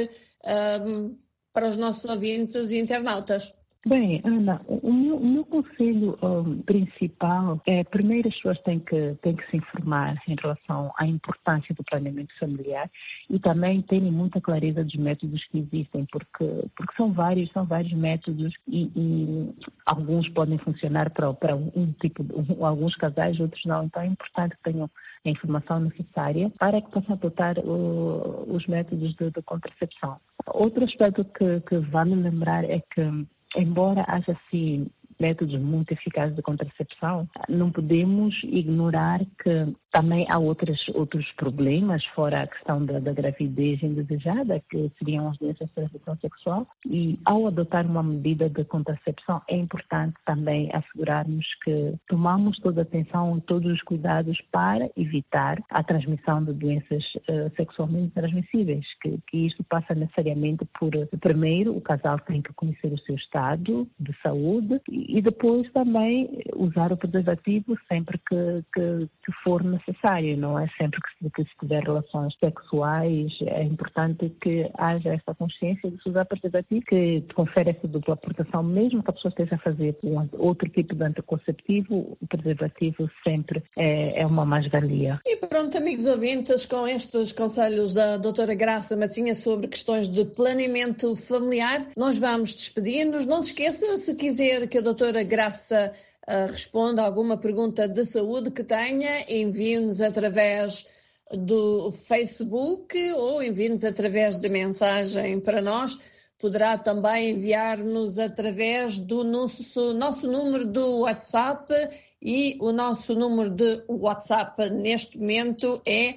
para os nossos ouvintes e internautas. Bem, Ana, o meu conselho principal é, primeiro, as pessoas têm que se informar em relação à importância do planeamento familiar e também terem muita clareza dos métodos que existem, porque são vários métodos e alguns podem funcionar para um tipo, alguns casais, outros não. Então é importante que tenham a informação necessária para que possam adotar os métodos de contracepção. Outro aspecto que vale lembrar é que, embora haja, sim, métodos muito eficazes de contracepção, não podemos ignorar que também há outros problemas, fora a questão da gravidez indesejada, que seriam as doenças de transmissão sexual. E ao adotar uma medida de contracepção, é importante também assegurarmos que tomamos toda a atenção e todos os cuidados para evitar a transmissão de doenças sexualmente transmissíveis, que isto passa necessariamente por, primeiro, o casal tem que conhecer o seu estado de saúde e depois também usar o preservativo sempre que for necessário, não é? Sempre que se tiver relações sexuais, é importante que haja essa consciência de se usar preservativo, que confere essa dupla proteção, mesmo que a pessoa esteja a fazer outro tipo de anticonceptivo, o preservativo sempre é uma mais-valia. E pronto, amigos ouvintes, com estes conselhos da doutora Graça Matinha sobre questões de planeamento familiar, nós vamos despedir-nos. Não se esqueça, se quiser que a doutora Graça responda a alguma pergunta de saúde que tenha, envie-nos através do Facebook ou envie-nos através de mensagem para nós. Poderá também enviar-nos através do nosso número do WhatsApp, e o nosso número de WhatsApp neste momento é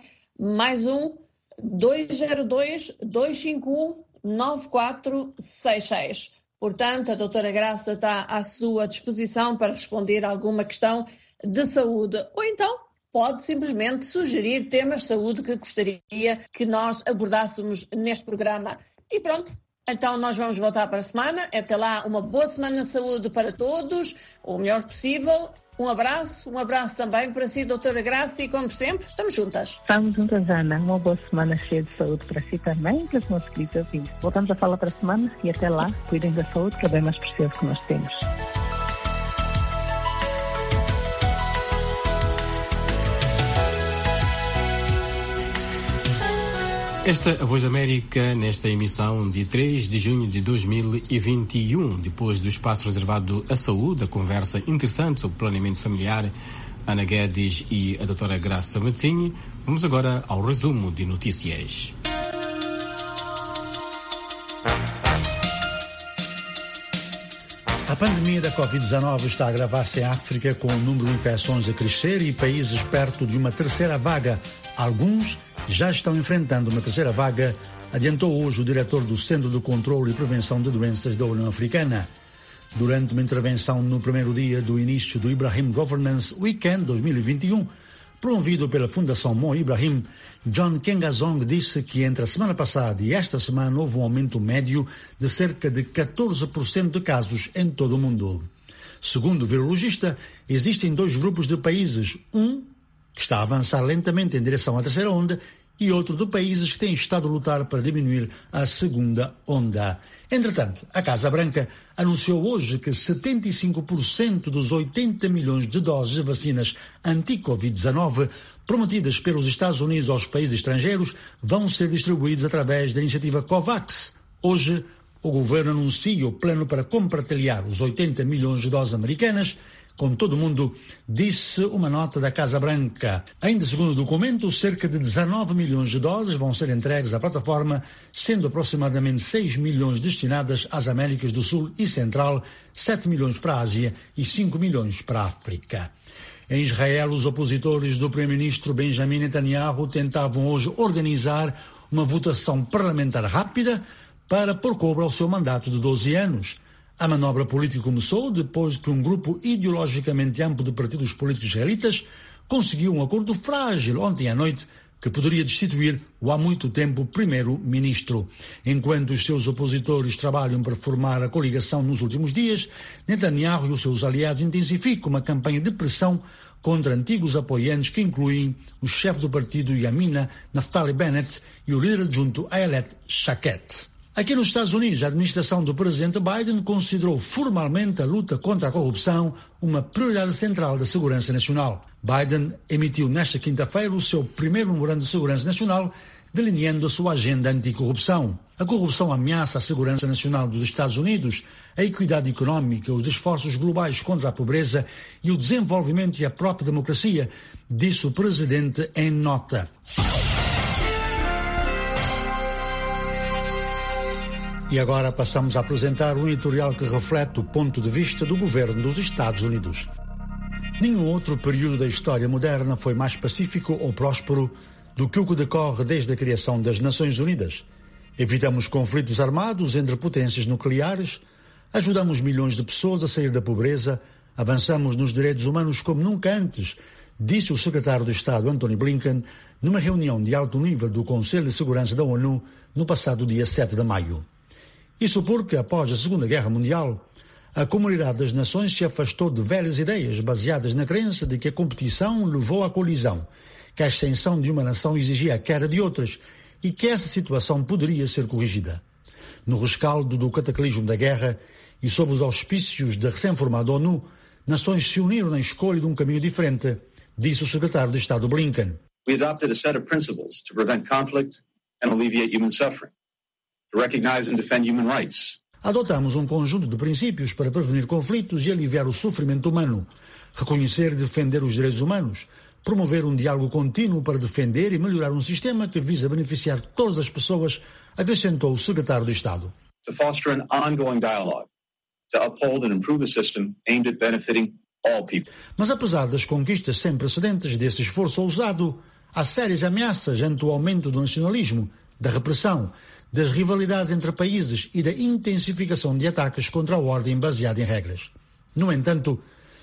+1 202 251 9466. Portanto, a doutora Graça está à sua disposição para responder a alguma questão de saúde. Ou então pode simplesmente sugerir temas de saúde que gostaria que nós abordássemos neste programa. E pronto, então nós vamos voltar para a semana. Até lá, uma boa semana de saúde para todos, o melhor possível. Um abraço também para si, doutora Graça, e como sempre, estamos juntas. Estamos juntas, Ana. Uma boa semana cheia de saúde para si também e para os nossos queridos ouvintes. Voltamos a falar para a semana e até lá, cuidem da saúde, que é bem mais precioso que nós temos. Esta é a Voz da América, nesta emissão de 3 de junho de 2021, depois do espaço reservado à saúde, a conversa interessante sobre planeamento familiar, Ana Guedes e a doutora Graça Mazzini. Vamos agora ao resumo de notícias. A pandemia da Covid-19 está a agravar-se em África, com o número de infecções a crescer e países perto de uma terceira vaga. Alguns já estão enfrentando uma terceira vaga, adiantou hoje o diretor do Centro de Controlo e Prevenção de Doenças da União Africana. Durante uma intervenção no primeiro dia do início do Ibrahim Governance Weekend 2021, promovido pela Fundação Mo Ibrahim, John Kengazong disse que entre a semana passada e esta semana houve um aumento médio de cerca de 14% de casos em todo o mundo. Segundo o virologista, existem dois grupos de países, um que está a avançar lentamente em direção à terceira onda e outro de países que têm estado a lutar para diminuir a segunda onda. Entretanto, a Casa Branca anunciou hoje que 75% dos 80 milhões de doses de vacinas anti-Covid-19 prometidas pelos Estados Unidos aos países estrangeiros vão ser distribuídos através da iniciativa COVAX. Hoje, o governo anuncia o plano para compartilhar os 80 milhões de doses americanas com todo mundo, disse uma nota da Casa Branca. Ainda segundo o documento, cerca de 19 milhões de doses vão ser entregues à plataforma, sendo aproximadamente 6 milhões destinadas às Américas do Sul e Central, 7 milhões para a Ásia e 5 milhões para a África. Em Israel, os opositores do primeiro-ministro Benjamin Netanyahu tentavam hoje organizar uma votação parlamentar rápida para pôr cobro ao seu mandato de 12 anos. A manobra política começou depois que um grupo ideologicamente amplo de partidos políticos israelitas conseguiu um acordo frágil ontem à noite que poderia destituir o há muito tempo primeiro-ministro. Enquanto os seus opositores trabalham para formar a coligação nos últimos dias, Netanyahu e os seus aliados intensificam uma campanha de pressão contra antigos apoiantes que incluem o chefe do partido Yamina, Naftali Bennett, e o líder adjunto Ayelet Shaked. Aqui nos Estados Unidos, a administração do presidente Biden considerou formalmente a luta contra a corrupção uma prioridade central da segurança nacional. Biden emitiu nesta quinta-feira o seu primeiro memorando de segurança nacional, delineando a sua agenda anticorrupção. A corrupção ameaça a segurança nacional dos Estados Unidos, a equidade económica, os esforços globais contra a pobreza e o desenvolvimento e a própria democracia, disse o presidente em nota. E agora passamos a apresentar um editorial que reflete o ponto de vista do governo dos Estados Unidos. Nenhum outro período da história moderna foi mais pacífico ou próspero do que o que decorre desde a criação das Nações Unidas. Evitamos conflitos armados entre potências nucleares, ajudamos milhões de pessoas a sair da pobreza, avançamos nos direitos humanos como nunca antes, disse o secretário de Estado Antony Blinken numa reunião de alto nível do Conselho de Segurança da ONU no passado dia 7 de maio. Isso porque, após a Segunda Guerra Mundial, a comunidade das nações se afastou de velhas ideias baseadas na crença de que a competição levou à colisão, que a extensão de uma nação exigia a queda de outras e que essa situação poderia ser corrigida. No rescaldo do cataclismo da guerra e sob os auspícios da recém-formada ONU, nações se uniram na escolha de um caminho diferente, disse o secretário de Estado Blinken. We adopted a set of principles to prevent conflict and alleviate human suffering. To recognize and defend human rights. Adotamos um conjunto de princípios para prevenir conflitos e aliviar o sofrimento humano, reconhecer e defender os direitos humanos, promover um diálogo contínuo para defender e melhorar um sistema que visa beneficiar todas as pessoas, acrescentou o secretário de Estado. To foster an ongoing dialogue, to uphold and improve a system aimed at benefiting all people. Mas apesar das conquistas sem precedentes desse esforço ousado, há sérias ameaças ante o aumento do nacionalismo, da repressão, das rivalidades entre países e da intensificação de ataques contra a ordem baseada em regras. No entanto,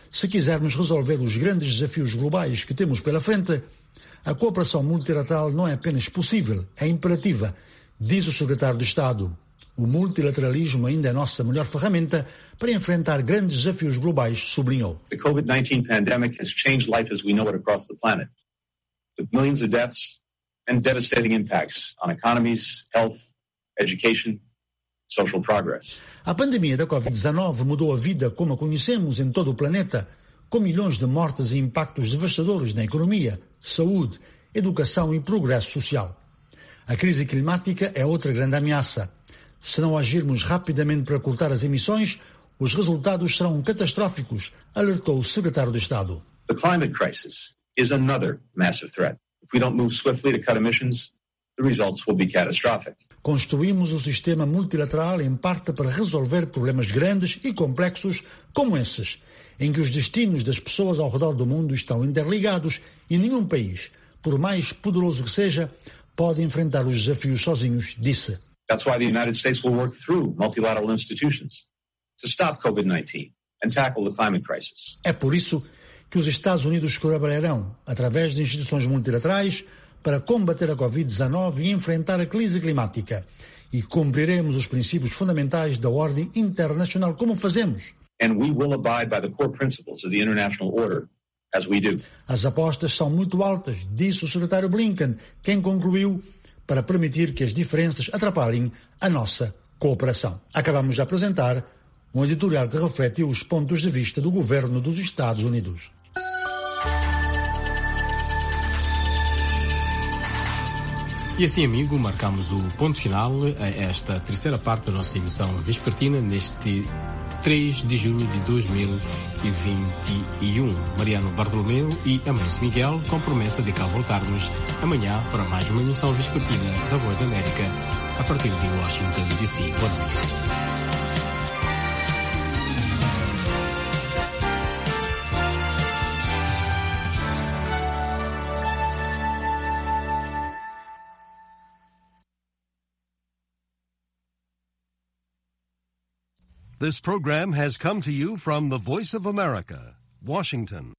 Se quisermos resolver os grandes desafios globais que temos pela frente, a cooperação multilateral não é apenas possível, é imperativa, diz o secretário de Estado. O multilateralismo ainda é a nossa melhor ferramenta para enfrentar grandes desafios globais, sublinhou. The COVID-19 pandemic has changed life as we know it across the planet, with millions of deaths and devastating impacts on economies, health, education, social progress. A pandemia da Covid-19 mudou a vida como a conhecemos em todo o planeta, com milhões de mortes e impactos devastadores na economia, saúde, educação e progresso social. A crise climática é outra grande ameaça. Se não agirmos rapidamente para cortar as emissões, os resultados serão catastróficos, alertou o secretário de Estado. The climate crisis is another massive threat. If we don't move swiftly to cut emissions, the results will be catastrophic. Construímos o sistema multilateral em parte para resolver problemas grandes e complexos como esses, em que os destinos das pessoas ao redor do mundo estão interligados e nenhum país, por mais poderoso que seja, pode enfrentar os desafios sozinhos, disse. That's why the United States will work through multilateral institutions to stop COVID-19 and tackle the climate crisis. É por isso que os Estados Unidos trabalharão, através de instituições multilaterais, para combater a Covid-19 e enfrentar a crise climática. E cumpriremos os princípios fundamentais da ordem internacional, como fazemos. And we will abide by the core principles of the international order, as we do. As apostas são muito altas, disse o secretário Blinken, quem concluiu, para permitir que as diferenças atrapalhem a nossa cooperação. Acabamos de apresentar um editorial que reflete os pontos de vista do governo dos Estados Unidos. E assim, amigo, marcamos o ponto final a esta terceira parte da nossa emissão vespertina neste 3 de junho de 2021. Mariano Bartolomeu e Amancio Miguel com promessa de cá voltarmos amanhã para mais uma emissão vespertina da Voz da América a partir de Washington, D.C. Boa noite. This program has come to you from the Voice of America, Washington.